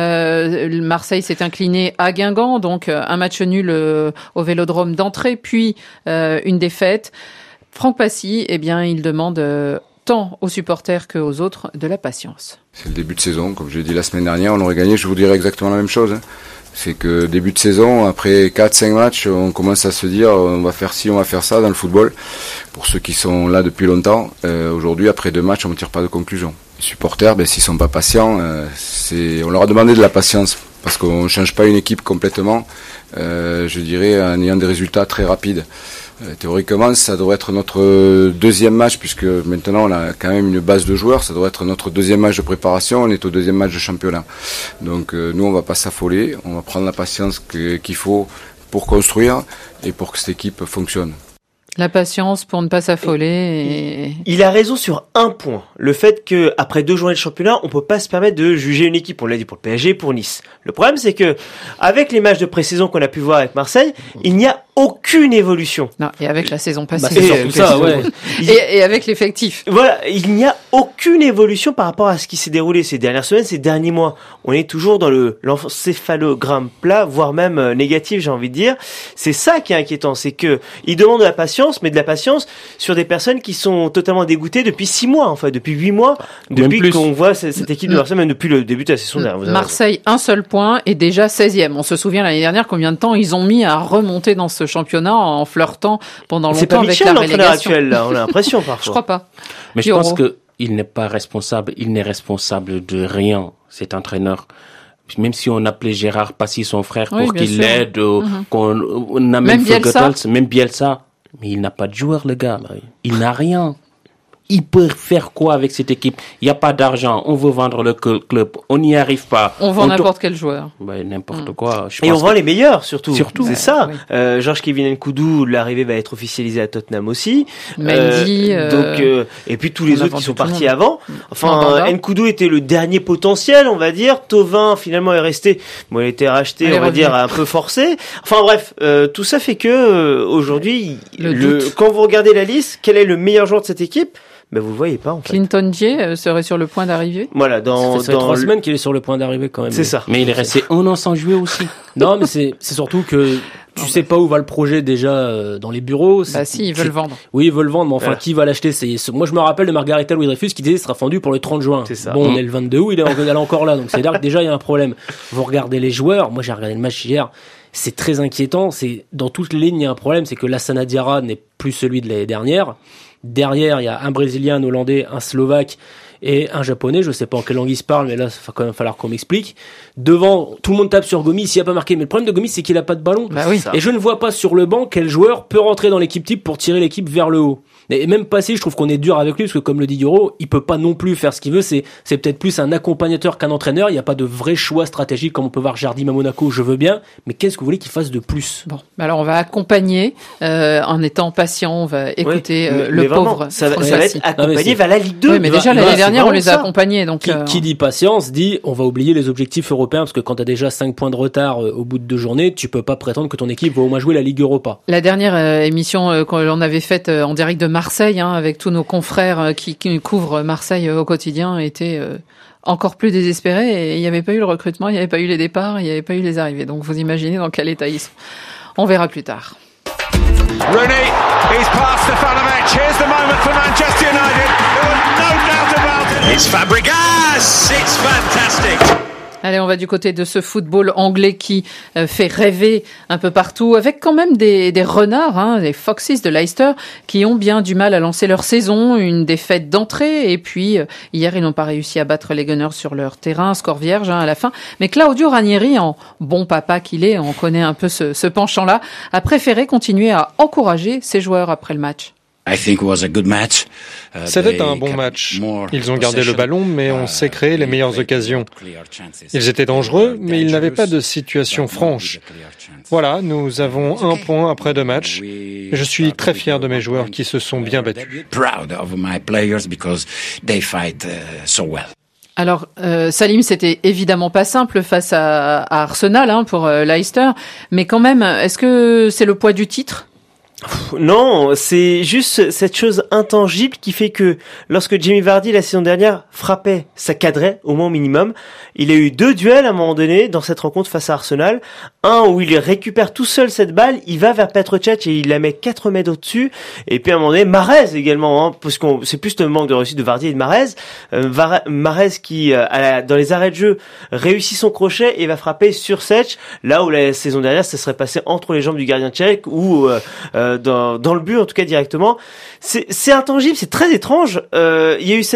Euh, Marseille s'est incliné à Guingamp, donc un match nul euh, au Vélodrome d'entrée, puis euh, une défaite. Franck Passy, eh bien, il demande euh, tant aux supporters qu'aux autres de la patience. C'est le début de saison, comme je l'ai dit la semaine dernière, on aurait gagné, je vous dirais exactement la même chose. Hein. C'est que début de saison, après quatre cinq matchs, on commence à se dire on va faire ci, on va faire ça dans le football. Pour ceux qui sont là depuis longtemps, euh, aujourd'hui, après deux matchs, on ne tire pas de conclusion. Les supporters, ben, s'ils sont pas patients, euh, c'est, on leur a demandé de la patience, parce qu'on ne change pas une équipe complètement, euh, je dirais, en ayant des résultats très rapides. Euh, théoriquement, ça devrait être notre deuxième match, puisque maintenant on a quand même une base de joueurs, ça devrait être notre deuxième match de préparation, on est au deuxième match de championnat. Donc euh, nous on va pas s'affoler, on va prendre la patience que, qu'il faut pour construire et pour que cette équipe fonctionne. La patience pour ne pas s'affoler. Et... Il a raison sur un point. Le fait que après deux journées de championnat, on peut pas se permettre de juger une équipe. On l'a dit pour le P S G, pour Nice. Le problème, c'est que avec les matchs de pré-saison qu'on a pu voir avec Marseille, il n'y a aucune évolution. Non, et avec la saison passée. Bah, c'est surtout ça, ouais. Et, et avec l'effectif. Voilà, il n'y a aucune évolution par rapport à ce qui s'est déroulé ces dernières semaines, ces derniers mois. On est toujours dans le l'encéphalogramme plat, voire même euh, négatif, j'ai envie de dire. C'est ça qui est inquiétant, c'est que il demande de la patience, mais de la patience sur des personnes qui sont totalement dégoûtées depuis six mois, en fait, depuis huit mois, depuis qu'on voit cette, cette équipe de Marseille, même depuis le début de la saison dernière. Marseille, un seul point et déjà seizième. On se souvient l'année dernière combien de temps ils ont mis à remonter dans ce championnat en flirtant pendant longtemps c'est pas avec Michel, la relégation. Actuel, là, on a l'impression parfois. Je crois pas. Mais je pense que il n'est pas responsable, il n'est responsable de rien, cet entraîneur. Même si on appelait Gérard Passy son frère pour oui, qu'il l'aide, mm-hmm. qu'on on amène Fergotals, même Bielsa, mais il n'a pas de joueur, le gars. Il n'a rien. Il peut faire quoi avec cette équipe? Il n'y a pas d'argent. On veut vendre le club. On n'y arrive pas. On vend on n'importe t- quel joueur. Ben, n'importe mm. quoi. Je Et pense on vend que... les meilleurs, surtout. Surtout. C'est ouais, ça. Oui. Euh, Georges Kevin Nkoudou, l'arrivée va être officialisée à Tottenham aussi. Mendy. Euh, donc, euh, et puis tous les autres qui sont partis avant. Enfin, Nkoudou était le dernier potentiel, on va dire. Thauvin, finalement, est resté. Bon, il a été racheté, Allez, on va revenir. dire, un peu forcé. Enfin, bref, euh, tout ça fait que, euh, aujourd'hui, le le, quand vous regardez la liste, quel est le meilleur joueur de cette équipe? Ben vous le voyez pas en fait. Clinton Dier serait sur le point d'arriver. Voilà, dans ça fait dans trois le... semaines qu'il est sur le point d'arriver quand même. C'est ça. Mais il est resté un an sans jouer aussi. Non, mais c'est c'est surtout que tu sais pas où va le projet déjà euh, dans les bureaux. Bah si, ils veulent vendre. Oui, ils veulent vendre, mais enfin, ouais. qui va l'acheter? C'est moi je me rappelle de Margarita Louis Dreyfus qui disait qu'il sera vendu pour le trente juin. C'est ça. Bon, mmh. on est le vingt-deux août, il est, il est encore là, donc c'est dire que déjà il y a un problème. Vous regardez les joueurs. Moi j'ai regardé le match hier. C'est très inquiétant. C'est dans toutes les lignes il y a un problème, c'est que Lassana Diarra n'est plus celui de l'année dernière. Derrière, il y a un Brésilien, un Hollandais, un Slovaque et un Japonais. Je sais pas en quelle langue il se parle, mais là, ça va quand même falloir qu'on m'explique. Devant, tout le monde tape sur Gomis, il a pas marqué. Mais le problème de Gomis, c'est qu'il a pas de ballon. Bah oui. Et je ne vois pas sur le banc quel joueur peut rentrer dans l'équipe type pour tirer l'équipe vers le haut. Et même passé, je trouve qu'on est dur avec lui, parce que comme le dit Yoro, il peut pas non plus faire ce qu'il veut. C'est, c'est peut-être plus un accompagnateur qu'un entraîneur. Il n'y a pas de vrai choix stratégique, comme on peut voir Jardim à Monaco, je veux bien. Mais qu'est-ce que vous voulez qu'il fasse de plus? Bon. Alors, on va accompagner, euh, en étant patient, on va écouter, oui, mais, euh, le mais pauvre. Vraiment, ça va, ça va être accompagné vers la Ligue deux. Oui, mais déjà, l'année dernière, on les a accompagnés, donc. Qui, euh... qui dit patience, dit, on va oublier les objectifs européens, parce que quand t'as déjà cinq points de retard euh, au bout de deux journées, tu peux pas prétendre que ton équipe va au moins jouer la Ligue Europa. La dernière euh, émission euh, qu'on avait faite euh, en direct de Marseille, hein, avec tous nos confrères qui, qui couvrent Marseille au quotidien était euh, encore plus désespérés et il n'y avait pas eu le recrutement, il n'y avait pas eu les départs, il n'y avait pas eu les arrivées. Donc vous imaginez dans quel état ils sont. On verra plus tard. Rooney, he's past Stefanovic. Here's the moment for Manchester United. There was no doubt about it. It's Fabregas. It's fantastic. Allez, on va du côté de ce football anglais qui euh, fait rêver un peu partout, avec quand même des, des renards, hein, des Foxes de Leicester, qui ont bien du mal à lancer leur saison, une défaite d'entrée, et puis euh, hier ils n'ont pas réussi à battre les Gunners sur leur terrain, score vierge hein, à la fin. Mais Claudio Ranieri, en bon papa qu'il est, on connaît un peu ce, ce penchant-là, a préféré continuer à encourager ses joueurs après le match. C'était un bon match. Ils ont gardé le ballon, mais on s'est créé les meilleures occasions. Ils étaient dangereux, mais ils n'avaient pas de situation franche. Voilà, nous avons un point après deux matchs. Je suis très fier de mes joueurs qui se sont bien battus. Alors, euh, Salim, c'était évidemment pas simple face à, à Arsenal hein, pour euh, Leicester, mais quand même, est-ce que c'est le poids du titre ? Non, c'est juste cette chose intangible qui fait que lorsque Jamie Vardy la saison dernière frappait, ça cadrait au moins minimum. Il a eu deux duels à un moment donné dans cette rencontre face à Arsenal. Un où il récupère tout seul cette balle, il va vers Petr Cech et il la met quatre mètres au-dessus. Et puis à un moment donné, Mahrez également, hein, parce qu'on c'est plus le manque de réussite de Vardy et de Mahrez. Euh, Mahrez qui, euh, à la, dans les arrêts de jeu, réussit son crochet et va frapper sur Cech, là où la saison dernière, ça serait passé entre les jambes du gardien tchèque ou euh, euh, Dans, dans le but en tout cas directement. C'est, c'est intangible, c'est très étrange. Euh, il y a eu cette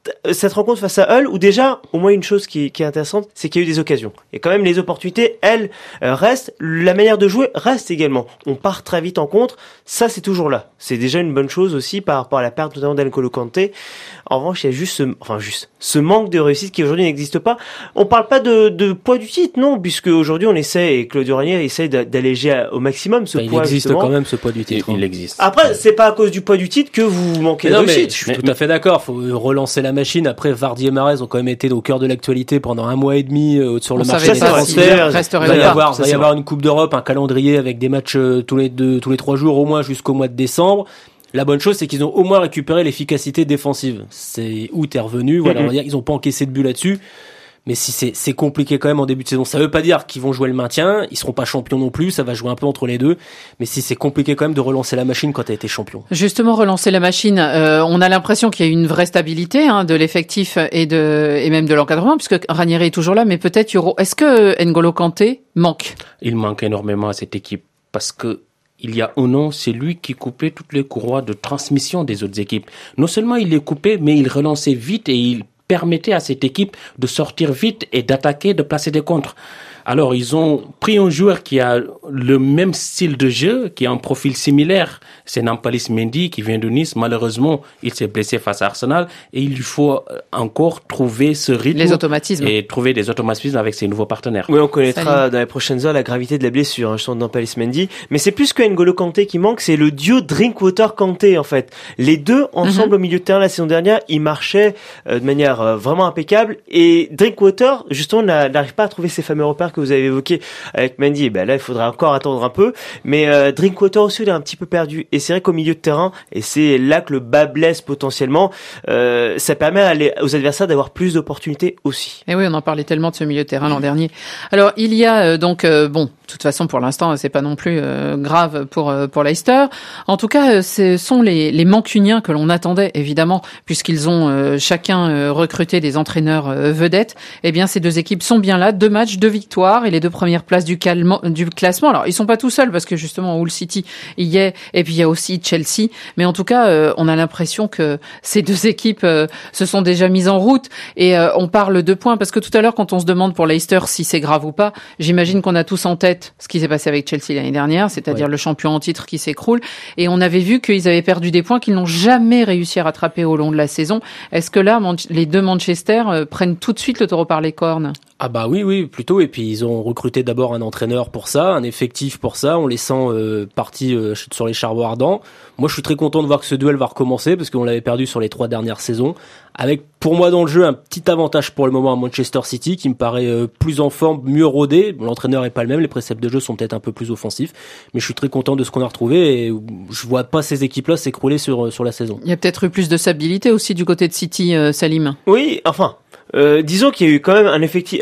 cette rencontre face à Hull, où déjà, au moins une chose qui, qui est intéressante, c'est qu'il y a eu des occasions. Et quand même, les opportunités, elles, euh, restent. La manière de jouer reste également. On part très vite en contre. Ça, c'est toujours là. C'est déjà une bonne chose aussi par rapport à la perte notamment d'N'Golo Kanté. En revanche, il y a juste ce, enfin, juste, ce manque de réussite qui aujourd'hui n'existe pas. On parle pas de, de poids du titre, non, puisque aujourd'hui, on essaie, et Claudio Ranieri essaie d'alléger au maximum ce bah, poids. Il existe justement. quand même ce poids du titre. Il, il existe. Après, c'est pas à cause du poids du titre que vous manquez mais de non, réussite. Mais je suis mais, tout à fait d'accord. Faut relancer la machine. Après, Vardy et Mahrez ont quand même été au cœur de l'actualité pendant un mois et demi euh, sur le on marché des transferts. Si il va y avoir, va y avoir une Coupe d'Europe, un calendrier avec des matchs euh, tous les deux, tous les trois jours au moins jusqu'au mois de décembre. La bonne chose, c'est qu'ils ont au moins récupéré l'efficacité défensive. C'est Août est revenu. Voilà, mm-hmm. on va dire, ils ont pas encaissé de but là-dessus. Mais si c'est, c'est compliqué quand même en début de saison. Ça veut pas dire qu'ils vont jouer le maintien. Ils seront pas champions non plus. Ça va jouer un peu entre les deux. Mais si c'est compliqué quand même de relancer la machine quand t'as été champion. Justement, relancer la machine. Euh, on a l'impression qu'il y a une vraie stabilité hein, de l'effectif et de et même de l'encadrement, puisque Ranieri est toujours là. Mais peut-être Euro. Est-ce que N'Golo Kanté manque? Il manque énormément à cette équipe parce que il y a un an, c'est lui qui coupait toutes les courroies de transmission des autres équipes. Non seulement il les coupait, mais il relançait vite et il permettait à cette équipe de sortir vite et d'attaquer, de placer des contres. Alors, ils ont pris un joueur qui a le même style de jeu, qui a un profil similaire. C'est Nampalys Mendy qui vient de Nice. Malheureusement, il s'est blessé face à Arsenal et il lui faut encore trouver ce rythme. Les automatismes. Et trouver des automatismes avec ses nouveaux partenaires. Oui, on connaîtra Salut. dans les prochaines heures la gravité de la blessure, hein, je sens de Nampalys Mendy. Mais c'est plus que N'Golo Kanté qui manque, c'est le duo Drinkwater-Kanté, en fait. Les deux, ensemble, mm-hmm. au milieu de terrain la saison dernière, ils marchaient euh, de manière euh, vraiment impeccable. Et Drinkwater, justement, n'arrive pas à trouver ces fameux repères que vous avez évoqué avec Mendy, ben là il faudra encore attendre un peu, mais euh, Drinkwater aussi il est un petit peu perdu et c'est vrai qu'au milieu de terrain, et c'est là que le bas blesse potentiellement, euh, ça permet à les, aux adversaires d'avoir plus d'opportunités aussi. Et oui, on en parlait tellement de ce milieu de terrain l'an dernier. Alors il y a euh, donc euh, bon, de toute façon pour l'instant c'est pas non plus euh, grave pour euh, pour Leicester. En tout cas, euh, ce sont les les mancuniens que l'on attendait évidemment, puisqu'ils ont euh, chacun euh, recruté des entraîneurs euh, vedettes. Eh bien ces deux équipes sont bien là, deux matchs, deux victoires et les deux premières places du, calme, du classement. Alors, ils sont pas tout seuls parce que justement, Hull City y est et puis il y a aussi Chelsea. Mais en tout cas, euh, on a l'impression que ces deux équipes euh, se sont déjà mises en route et euh, on parle de points parce que tout à l'heure, quand on se demande pour Leicester si c'est grave ou pas, j'imagine qu'on a tous en tête ce qui s'est passé avec Chelsea l'année dernière, c'est-à-dire ouais. le champion en titre qui s'écroule. Et on avait vu qu'ils avaient perdu des points qu'ils n'ont jamais réussi à rattraper au long de la saison. Est-ce que là, les deux Manchester euh, prennent tout de suite le taureau par les cornes? Ah bah oui, oui, plutôt. Et puis ils ont recruté d'abord un entraîneur pour ça, un effectif pour ça. On les sent euh, partis euh, sur les charbons ardents. Moi, je suis très content de voir que ce duel va recommencer parce qu'on l'avait perdu sur les trois dernières saisons. Avec, pour moi, dans le jeu, un petit avantage pour le moment à Manchester City qui me paraît euh, plus en forme, mieux rodé. L'entraîneur est pas le même, les préceptes de jeu sont peut-être un peu plus offensifs. Mais je suis très content de ce qu'on a retrouvé et je vois pas ces équipes-là s'écrouler sur sur la saison. Il y a peut-être eu plus de stabilité aussi du côté de City, euh, Salim. Oui, enfin... Euh, disons qu'il y a eu quand même un effectif, un,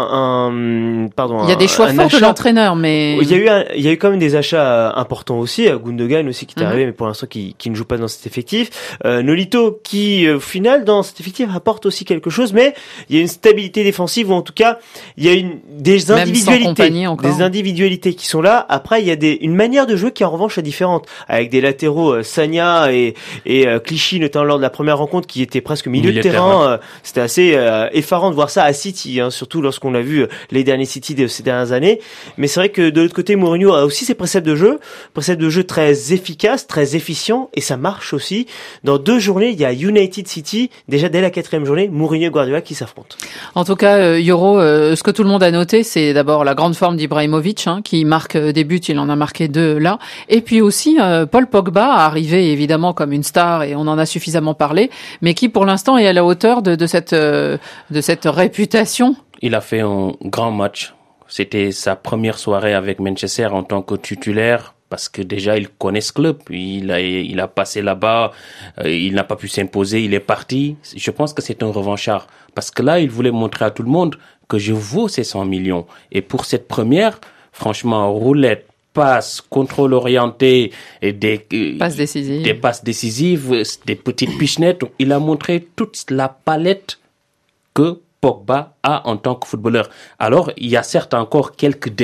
un, pardon. Il y a des choix forts de l'entraîneur, mais il y a eu, un, il y a eu quand même des achats importants aussi. Gundogan aussi qui est mm-hmm. arrivé, mais pour l'instant qui, qui ne joue pas dans cet effectif. Euh, Nolito qui, au final, dans cet effectif apporte aussi quelque chose, mais il y a une stabilité défensive ou en tout cas il y a une des individualités, des individualités qui sont là. Après il y a des une manière de jouer qui en revanche est différente, avec des latéraux euh, Sagna et et euh, Clichy notamment lors de la première rencontre qui était presque milieu, milieu de terrain. terrain. Euh, c'était assez euh, effarant de voir ça à City, hein, surtout lorsqu'on a vu les derniers City de ces dernières années. Mais c'est vrai que de l'autre côté, Mourinho a aussi ses préceptes de jeu, préceptes de jeu très efficaces, très efficients, et ça marche aussi. Dans deux journées, il y a United City, déjà dès la quatrième journée, Mourinho et Guardiola qui s'affrontent. En tout cas, euh, Yoro, euh, ce que tout le monde a noté, c'est d'abord la grande forme d'Ibrahimovic, hein, qui marque des buts, il en a marqué deux là. Et puis aussi, euh, Paul Pogba, arrivé évidemment comme une star, et on en a suffisamment parlé, mais qui pour l'instant est à la hauteur de, de cette... Euh, de cette réputation. Il a fait un grand match. C'était sa première soirée avec Manchester en tant que titulaire parce que déjà il connaît ce club. Il a, il a passé là-bas, euh, il n'a pas pu s'imposer, il est parti. Je pense que c'est un revanchard parce que là, il voulait montrer à tout le monde que je vaux ces cent millions. Et pour cette première, franchement, roulette, passes, contrôle orienté, et des passes décisives, des passes décisives, des petites pichenettes. Il a montré toute la palette que Pogba a en tant que footballeur. Alors, il y a certes encore quelques déchets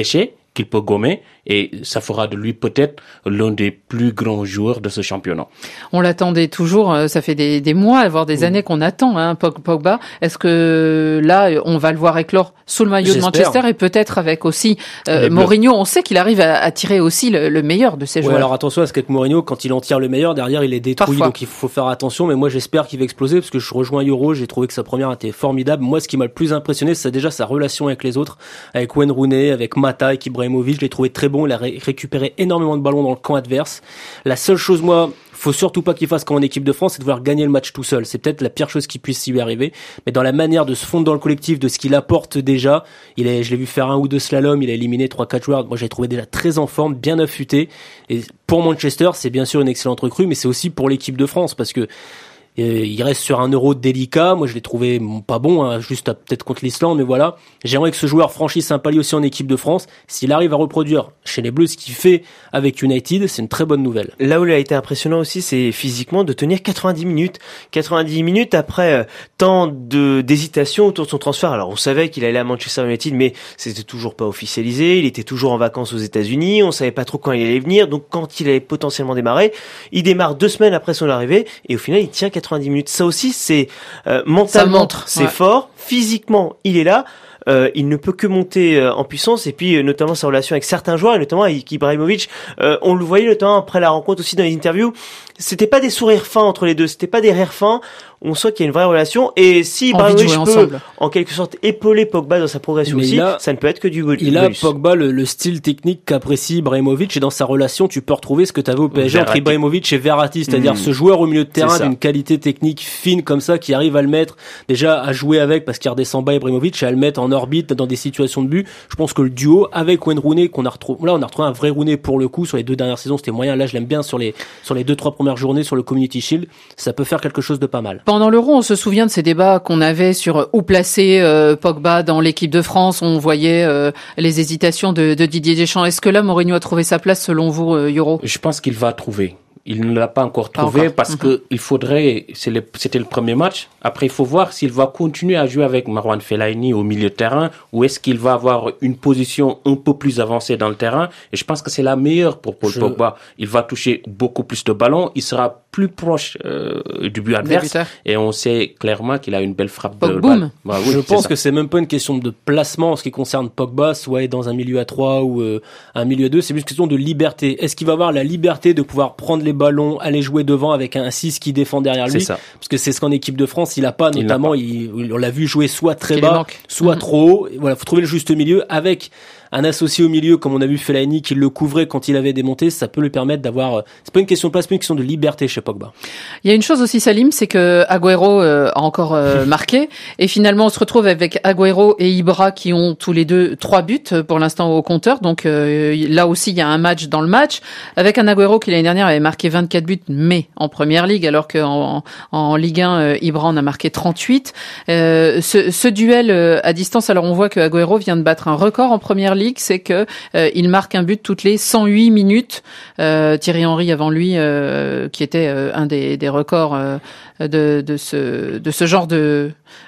qu'il peut gommer et ça fera de lui peut-être l'un des plus grands joueurs de ce championnat. On l'attendait toujours, ça fait des, des mois, voire des mmh. années qu'on attend hein, Pogba. Est-ce que là, on va le voir éclore sous le maillot J'espère. de Manchester et peut-être avec aussi euh, Mourinho, on sait qu'il arrive à, à tirer aussi le, le meilleur de ses ouais, joueurs. Alors attention, parce qu'avec Mourinho, quand il en tire le meilleur, derrière il est détruit, Parfois. donc il faut faire attention. Mais moi j'espère qu'il va exploser parce que je rejoins Yoro, j'ai trouvé que sa première était formidable. Moi ce qui m'a le plus impressionné, c'est déjà sa relation avec les autres, avec Wayne Rooney, avec Mata, avec Ibrahimovic. Je l'ai trouvé très bon, il a ré- récupéré énormément de ballons dans le camp adverse. La seule chose, moi, faut surtout pas qu'il fasse comme en équipe de France, c'est de vouloir gagner le match tout seul. C'est peut-être la pire chose qui puisse lui arriver. Mais dans la manière de se fondre dans le collectif, de ce qu'il apporte déjà, il est, je l'ai vu faire un ou deux slaloms, il a éliminé trois, quatre joueurs. Moi, j'ai trouvé déjà très en forme, bien affûté. Et pour Manchester, c'est bien sûr une excellente recrue, mais c'est aussi pour l'équipe de France parce que Et il reste sur un euro délicat. Moi, je l'ai trouvé pas bon, hein, juste à, peut-être contre l'Islande, mais voilà. J'aimerais que ce joueur franchisse un palier aussi en équipe de France. S'il arrive à reproduire chez les Bleus ce qu'il fait avec United, c'est une très bonne nouvelle. Là où il a été impressionnant aussi, c'est physiquement de tenir quatre-vingt-dix minutes. quatre-vingt-dix minutes après euh, tant de d'hésitation autour de son transfert. Alors, on savait qu'il allait à Manchester United, mais c'était toujours pas officialisé. Il était toujours en vacances aux États-Unis. On savait pas trop quand il allait venir. Donc, quand il allait potentiellement démarrer, il démarre deux semaines après son arrivée et au final, il tient quatre-vingt-dix minutes. Ça aussi, c'est euh, mentalement, montre, c'est ouais. fort. Physiquement, il est là. Euh, il ne peut que monter euh, en puissance et puis euh, notamment sa relation avec certains joueurs et notamment avec Ibrahimovic. Euh, on le voyait notamment après la rencontre aussi dans les interviews. C'était pas des sourires fins entre les deux, c'était pas des rires fins. On sent qu'il y a une vraie relation et si Ibrahimovic peut ensemble. en quelque sorte épauler Pogba dans sa progression Mais aussi, a, ça ne peut être que du bonus. Il a Pogba le, le style technique qu'apprécie Ibrahimovic et dans sa relation tu peux retrouver ce que tu avais au P S G entre Ibrahimovic et Verratti, c'est-à-dire mmh. ce joueur au milieu de terrain d'une qualité technique fine comme ça qui arrive à le mettre déjà à jouer avec parce qu'il redescend bas Ibrahimovic et à le mettre en orbite dans des situations de but. Je pense que le duo avec Wayne Rooney qu'on a retrouvé, là on a retrouvé un vrai Rooney pour le coup sur les deux dernières saisons, c'était moyen. Là je l'aime bien sur les sur les deux trois premières journées sur le Community Shield, ça peut faire quelque chose de pas mal. Pendant l'Euro, on se souvient de ces débats qu'on avait sur où placer euh, Pogba dans l'équipe de France. On voyait euh, les hésitations de, de Didier Deschamps. Est-ce que là, Mourinho a trouvé sa place selon vous, euh, Yoro ? Je pense qu'il va trouver. Il ne l'a pas encore trouvé pas encore. parce mm-hmm. que il faudrait, c'est le, c'était le premier match. Après, il faut voir s'il va continuer à jouer avec Marouane Fellaini au milieu de terrain ou est-ce qu'il va avoir une position un peu plus avancée dans le terrain. Et je pense que c'est la meilleure pour Paul Je... Pogba. Il va toucher beaucoup plus de ballons. Il sera plus proche euh, du but adverse. Débuteur. Et on sait clairement qu'il a une belle frappe Pog de balle. Bah, oui, Je pense ça. que c'est même pas une question de placement en ce qui concerne Pogba, soit dans un milieu à trois ou euh, un milieu à deux. C'est plus une question de liberté. Est-ce qu'il va avoir la liberté de pouvoir prendre les ballons, aller jouer devant avec un six qui défend derrière lui? C'est ça. Parce que c'est ce qu'en équipe de France, il a pas, notamment, il, il, il on l'a vu jouer soit très qu'il bas, soit mmh. trop haut. Et voilà, faut trouver le juste milieu avec un associé au milieu, comme on a vu Fellaini, qui le couvrait quand il avait démonté, ça peut lui permettre d'avoir, c'est pas une question de place, c'est une question de liberté chez Pogba. Il y a une chose aussi, Salim, c'est que Agüero euh, a encore euh, marqué, et finalement on se retrouve avec Agüero et Ibra qui ont tous les deux trois buts pour l'instant au compteur, donc euh, là aussi il y a un match dans le match, avec un Agüero qui l'année dernière avait marqué vingt-quatre buts, mais en Première Ligue, alors qu'en en, en Ligue un, euh, Ibra en a marqué trente-huit. Euh, ce, ce duel euh, à distance, alors on voit que Agüero vient de battre un record en Première Ligue, c'est que euh, il marque un but toutes les cent huit minutes. Euh, Thierry Henry avant lui, euh, qui était euh, un des, des records euh, de, de ce de ce genre de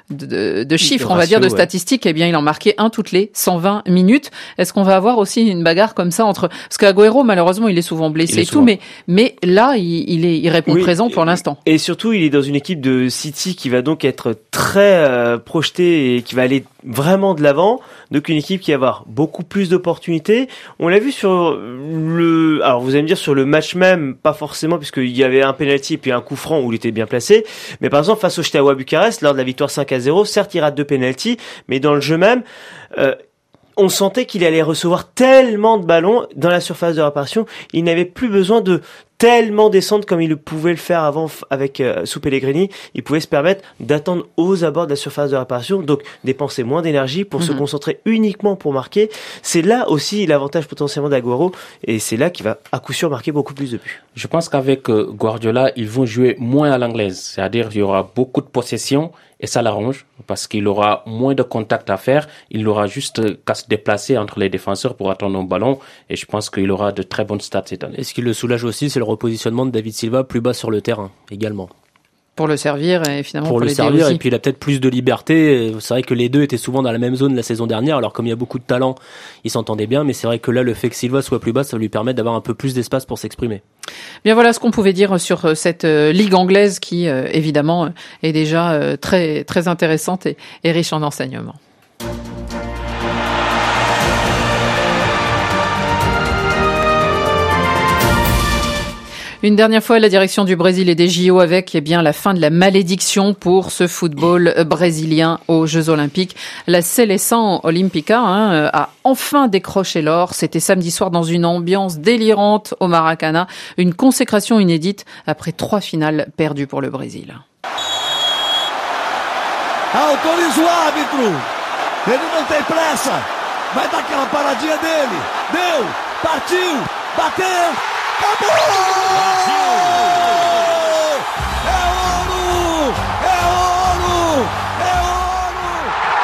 de, de chiffres, on va dire, de statistiques. Eh bien, il en marquait un toutes les cent vingt minutes. Est-ce qu'on va avoir aussi une bagarre comme ça entre, parce qu'Agüero malheureusement il est souvent blessé et tout, souvent. mais mais là il, il est il répond oui, présent pour l'instant. Et surtout il est dans une équipe de City qui va donc être très euh, projetée et qui va aller vraiment de l'avant. Donc une équipe qui va avoir beaucoup plus d'opportunités. On l'a vu sur le, alors vous allez me dire sur le match même, pas forcément puisqu'il y avait un penalty puis un coup franc où il était bien placé. Mais par exemple face au Steaua Bucarest, lors de la victoire cinq à zéro, certes il rate deux penalties, mais dans le jeu même, euh, on sentait qu'il allait recevoir tellement de ballons dans la surface de réparation, il n'avait plus besoin de tellement descendre comme il pouvait le faire avant avec euh, sous Pellegrini. Il pouvait se permettre d'attendre aux abords de la surface de réparation, donc dépenser moins d'énergie pour mmh. se concentrer uniquement pour marquer. C'est là aussi l'avantage potentiellement d'Agüero, et c'est là qu'il va à coup sûr marquer beaucoup plus de buts. Je pense qu'avec euh, Guardiola, ils vont jouer moins à l'anglaise, c'est-à-dire il y aura beaucoup de possession, et ça l'arrange, parce qu'il aura moins de contact à faire, il aura juste qu'à se déplacer entre les défenseurs pour attendre un ballon, et je pense qu'il aura de très bonnes stats cette année. Et ce qui le soulage aussi, c'est le repositionnement de David Silva plus bas sur le terrain, également. Pour le servir et finalement pour, pour le l'aider servir aussi. Et puis il a peut-être plus de liberté. C'est vrai que les deux étaient souvent dans la même zone la saison dernière. Alors comme il y a beaucoup de talent, ils s'entendaient bien. Mais c'est vrai que là, le fait que Silva soit plus bas, ça va lui permettre d'avoir un peu plus d'espace pour s'exprimer. Bien voilà ce qu'on pouvait dire sur cette ligue anglaise qui euh, évidemment est déjà euh, très très intéressante et, et riche en enseignements. Une dernière fois, la direction du Brésil et des J O avec eh bien la fin de la malédiction pour ce football brésilien aux Jeux Olympiques. La Seleção Olímpica hein, a enfin décroché l'or. C'était samedi soir dans une ambiance délirante au Maracanã. Une consécration inédite après trois finales perdues pour le Brésil. Autoriza o árbitro. Ele não tem pressa. Vai dar aquela paradinha dele. Deu. Partiu. Bateu. Acabou! É ouro! É ouro! É ouro!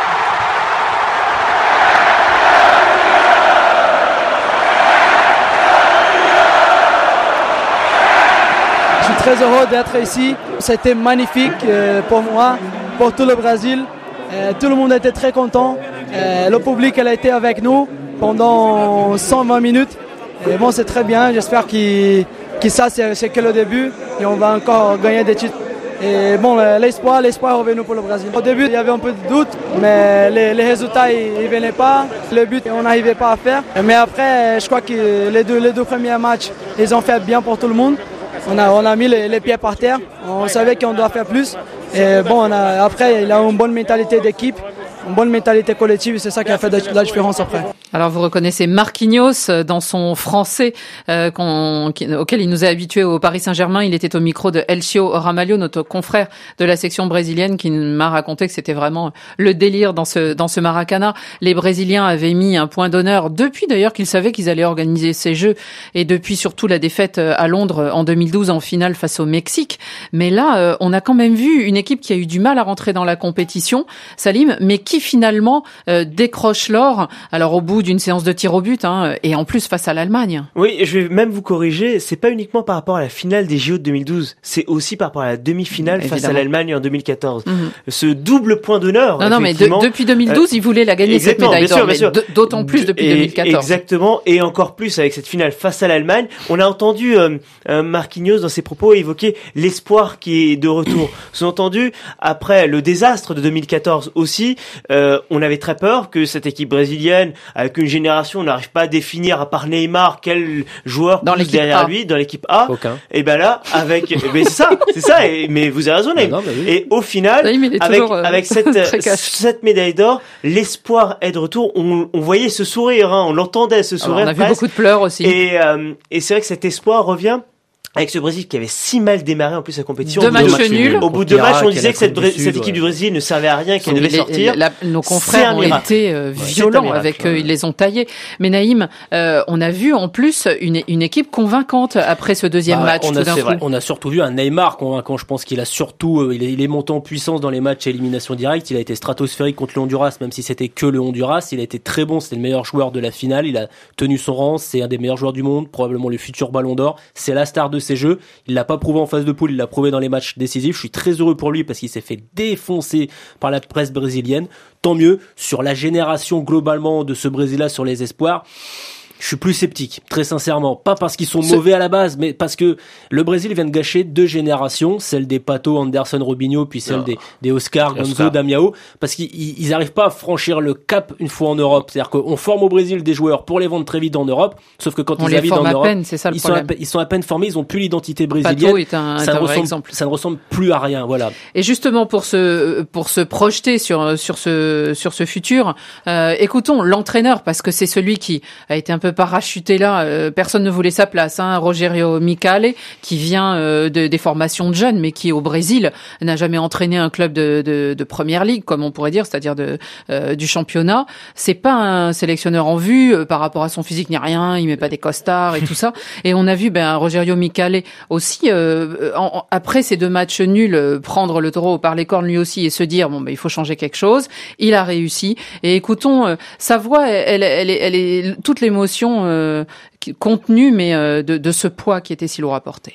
Je suis très heureux d'être ici. C'était magnifique pour moi, pour tout le Brésil. Tout le monde était très content. Le public elle a été avec nous pendant cent vingt minutes. Et bon, c'est très bien. J'espère que, que ça, c'est, c'est que le début. Et on va encore gagner des titres. Et bon, l'espoir, l'espoir est revenu pour le Brésil. Au début, il y avait un peu de doute, mais les, les résultats, ils ne venaient pas. Le but, on n'arrivait pas à faire. Mais après, je crois que les deux, les deux premiers matchs, ils ont fait bien pour tout le monde. On a, on a mis les, les pieds par terre. On savait qu'on doit faire plus. Et bon, on a, après, il a une bonne mentalité d'équipe. Une bonne mentalité collective, c'est ça qui a fait la différence après. Alors vous reconnaissez Marquinhos dans son français euh, qu'on, qui, auquel il nous a habitués au Paris Saint-Germain. Il était au micro de Elcio Ramalho, notre confrère de la section brésilienne, qui m'a raconté que c'était vraiment le délire dans ce dans ce Maracanã. Les Brésiliens avaient mis un point d'honneur depuis d'ailleurs qu'ils savaient qu'ils allaient organiser ces Jeux et depuis surtout la défaite à Londres en deux mille douze en finale face au Mexique. Mais là, euh, on a quand même vu une équipe qui a eu du mal à rentrer dans la compétition, Salim, mais qui finalement euh, décroche l'or. Alors au bout d'une séance de tir au but, hein, et en plus face à l'Allemagne. Oui, je vais même vous corriger, c'est pas uniquement par rapport à la finale des J O de deux mille douze, c'est aussi par rapport à la demi-finale Évidemment. face à l'Allemagne en deux mille quatorze. Mmh. Ce double point d'honneur. Non, non, mais de, depuis deux mille douze, euh, il voulait la gagner cette médaille d'or, mais d'autant plus depuis et, deux mille quatorze. Exactement, et encore plus avec cette finale face à l'Allemagne. On a entendu euh, euh, Marquinhos dans ses propos évoquer l'espoir qui est de retour. Sous-entendu, après le désastre de deux mille quatorze aussi, euh, on avait très peur que cette équipe brésilienne, avec une génération, on n'arrive pas à définir, à part Neymar, quel joueur dans pousse derrière A. lui, dans l'équipe A. Aucun. Et ben là, avec, mais c'est ça, c'est ça, et, mais vous avez raison, ah non, oui. Et au final, oui, avec, toujours, euh, avec cette, cette médaille d'or, l'espoir est de retour. On, on voyait ce sourire, hein, on l'entendait ce sourire. Alors, on a vu presque. beaucoup de pleurs aussi. Et, euh, et c'est vrai que cet espoir revient. Avec ce Brésil qui avait si mal démarré en plus sa compétition. Deux matchs nuls. Au bout de deux matchs, on disait que cette, Sud, cette équipe ouais. du Brésil ne servait à rien, qu'elle devait sortir. La, nos confrères ont été euh, violents ouais, avec eux, ils les ont taillés. Mais Naïm, euh, on a vu en plus une, une équipe convaincante après ce deuxième bah, match. On tout a, d'un c'est coup. vrai. On a surtout vu un Neymar convaincant. Je pense qu'il a surtout, euh, il, est, il est monté en puissance dans les matchs à élimination directe. Il a été stratosphérique contre le Honduras, même si c'était que le Honduras. Il a été très bon. C'était le meilleur joueur de la finale. Il a tenu son rang. C'est un des meilleurs joueurs du monde, probablement le futur Ballon d'Or. C'est la star de ces Jeux. Il l'a pas prouvé en phase de poule, il l'a prouvé dans les matchs décisifs. Je suis très heureux pour lui parce qu'il s'est fait défoncer par la presse brésilienne. Tant mieux. Sur la génération globalement de ce Brésil-là, sur les espoirs, je suis plus sceptique, très sincèrement. Pas parce qu'ils sont mauvais à la base, mais parce que le Brésil vient de gâcher deux générations, celle des Pato, Anderson, Robinho, puis celle des, des Oscar, Gonzo, Oscar. Damiao, parce qu'ils ils arrivent pas à franchir le cap une fois en Europe. C'est-à-dire qu'on forme au Brésil des joueurs pour les vendre très vite en Europe, sauf que quand on ils arrivent en Europe, peine, c'est ça le ils, sont à, ils sont à peine formés, ils ont plus l'identité brésilienne. Pato est un, ça, est un ne ressemble, exemple. ça ne ressemble plus à rien, voilà. Et justement pour se pour se projeter sur sur ce sur ce futur, euh, écoutons l'entraîneur parce que c'est celui qui a été un peu parachuté là. Euh, personne ne voulait sa place, hein. Rogério Micali, qui vient euh, de, des formations de jeunes, mais qui au Brésil n'a jamais entraîné un club de, de, de première ligue, comme on pourrait dire, c'est-à-dire de euh, du championnat. C'est pas un sélectionneur en vue euh, par rapport à son physique ni rien. Il met pas des costards et tout ça. Et on a vu ben Rogério Micali aussi euh, en, après ces deux matchs nuls euh, prendre le taureau par les cornes lui aussi et se dire bon ben il faut changer quelque chose. Il a réussi. Et écoutons euh, sa voix, elle, elle, elle, est, elle est toute l'émotion. Euh, contenu, mais euh, de, de ce poids qui était si lourd à porter.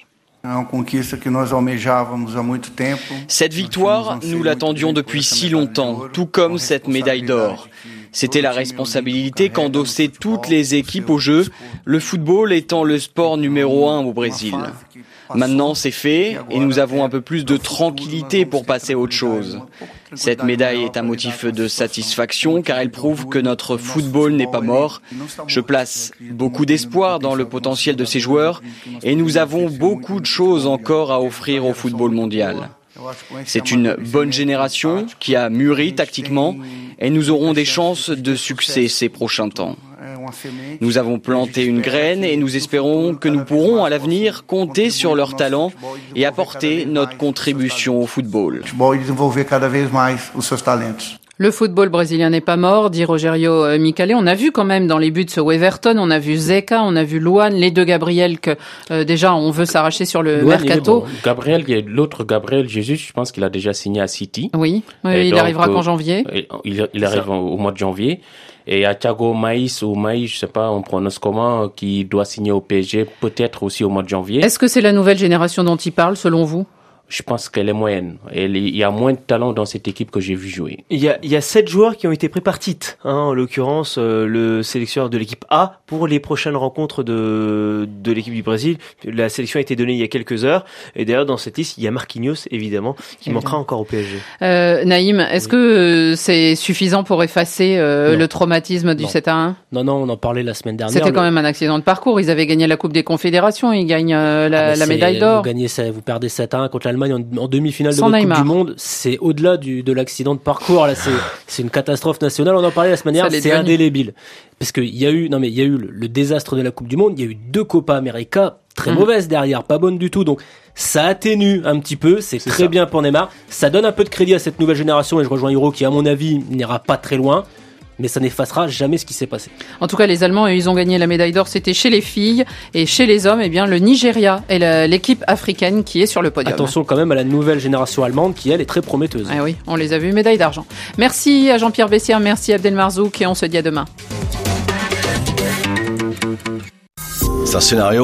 Cette victoire, nous l'attendions depuis si longtemps, tout comme cette médaille d'or. C'était la responsabilité qu'endossaient toutes les équipes au jeu, le football étant le sport numéro un au Brésil. Maintenant, c'est fait et nous avons un peu plus de tranquillité pour passer à autre chose. Cette médaille est un motif de satisfaction car elle prouve que notre football n'est pas mort. Je place beaucoup d'espoir dans le potentiel de ces joueurs et nous avons beaucoup de choses encore à offrir au football mondial. C'est une bonne génération qui a mûri tactiquement et nous aurons des chances de succès ces prochains temps. Nous avons planté une graine et nous espérons que nous pourrons à l'avenir compter sur leur talent et apporter notre contribution au football. Le football brésilien n'est pas mort, dit Rogério Micali. On a vu quand même dans les buts ce Weverton, on a vu Zeca, on a vu Luan, les deux Gabriel que euh, déjà on veut s'arracher sur le Luan, mercato. Bon. Gabriel, l'autre Gabriel Jesus, je pense qu'il a déjà signé à City. Oui, oui il donc, arrivera qu'en janvier. Il, il arrive au mois de janvier. Et à Thiago Maïs ou Maïs, je sais pas, on prononce comment, qui doit signer au P S G, peut-être aussi au mois de janvier. Est-ce que c'est la nouvelle génération dont il parle, selon vous ? Je pense qu'elle est moyenne. Elle, il y a moins de talent dans cette équipe que j'ai vu jouer. Il y a, il y a sept joueurs qui ont été pris par Tite, hein, en l'occurrence euh, le sélectionneur de l'équipe A pour les prochaines rencontres de de l'équipe du Brésil. La sélection a été donnée il y a quelques heures. Et d'ailleurs dans cette liste, il y a Marquinhos évidemment qui évidemment. manquera encore au P S G. Euh, Naïm, est-ce oui. que c'est suffisant pour effacer euh, le traumatisme du non. sept à un ? Non, non, on en parlait la semaine dernière. C'était le... quand même un accident de parcours. Ils avaient gagné la Coupe des Confédérations, ils gagnent euh, la, ah, la médaille d'or. Vous gagnez, vous perdez sept à un contre l'Allemagne en, en demi-finale Sans de la Neymar. Coupe du Monde. C'est au-delà du, de l'accident de parcours. Là, c'est, c'est une catastrophe nationale. On en parlait la semaine dernière. C'est indélébile. Parce qu'il y a eu, non mais il y a eu le, le désastre de la Coupe du Monde. Il y a eu deux Copa América très mmh. mauvaises derrière, pas bonnes du tout. Donc ça atténue un petit peu. C'est, c'est très ça. bien pour Neymar. Ça donne un peu de crédit à cette nouvelle génération. Et je rejoins Hiro qui, à mon avis, n'ira pas très loin. Mais ça n'effacera jamais ce qui s'est passé. En tout cas, les Allemands, ils ont gagné la médaille d'or. C'était chez les filles. Et chez les hommes, eh bien, le Nigeria est la, l'équipe africaine qui est sur le podium. Attention quand même à la nouvelle génération allemande qui, elle, est très prometteuse. Ah oui, on les a vus, médaille d'argent. Merci à Jean-Pierre Bessière, merci à Abdel Marzouk et on se dit à demain. C'est un scénario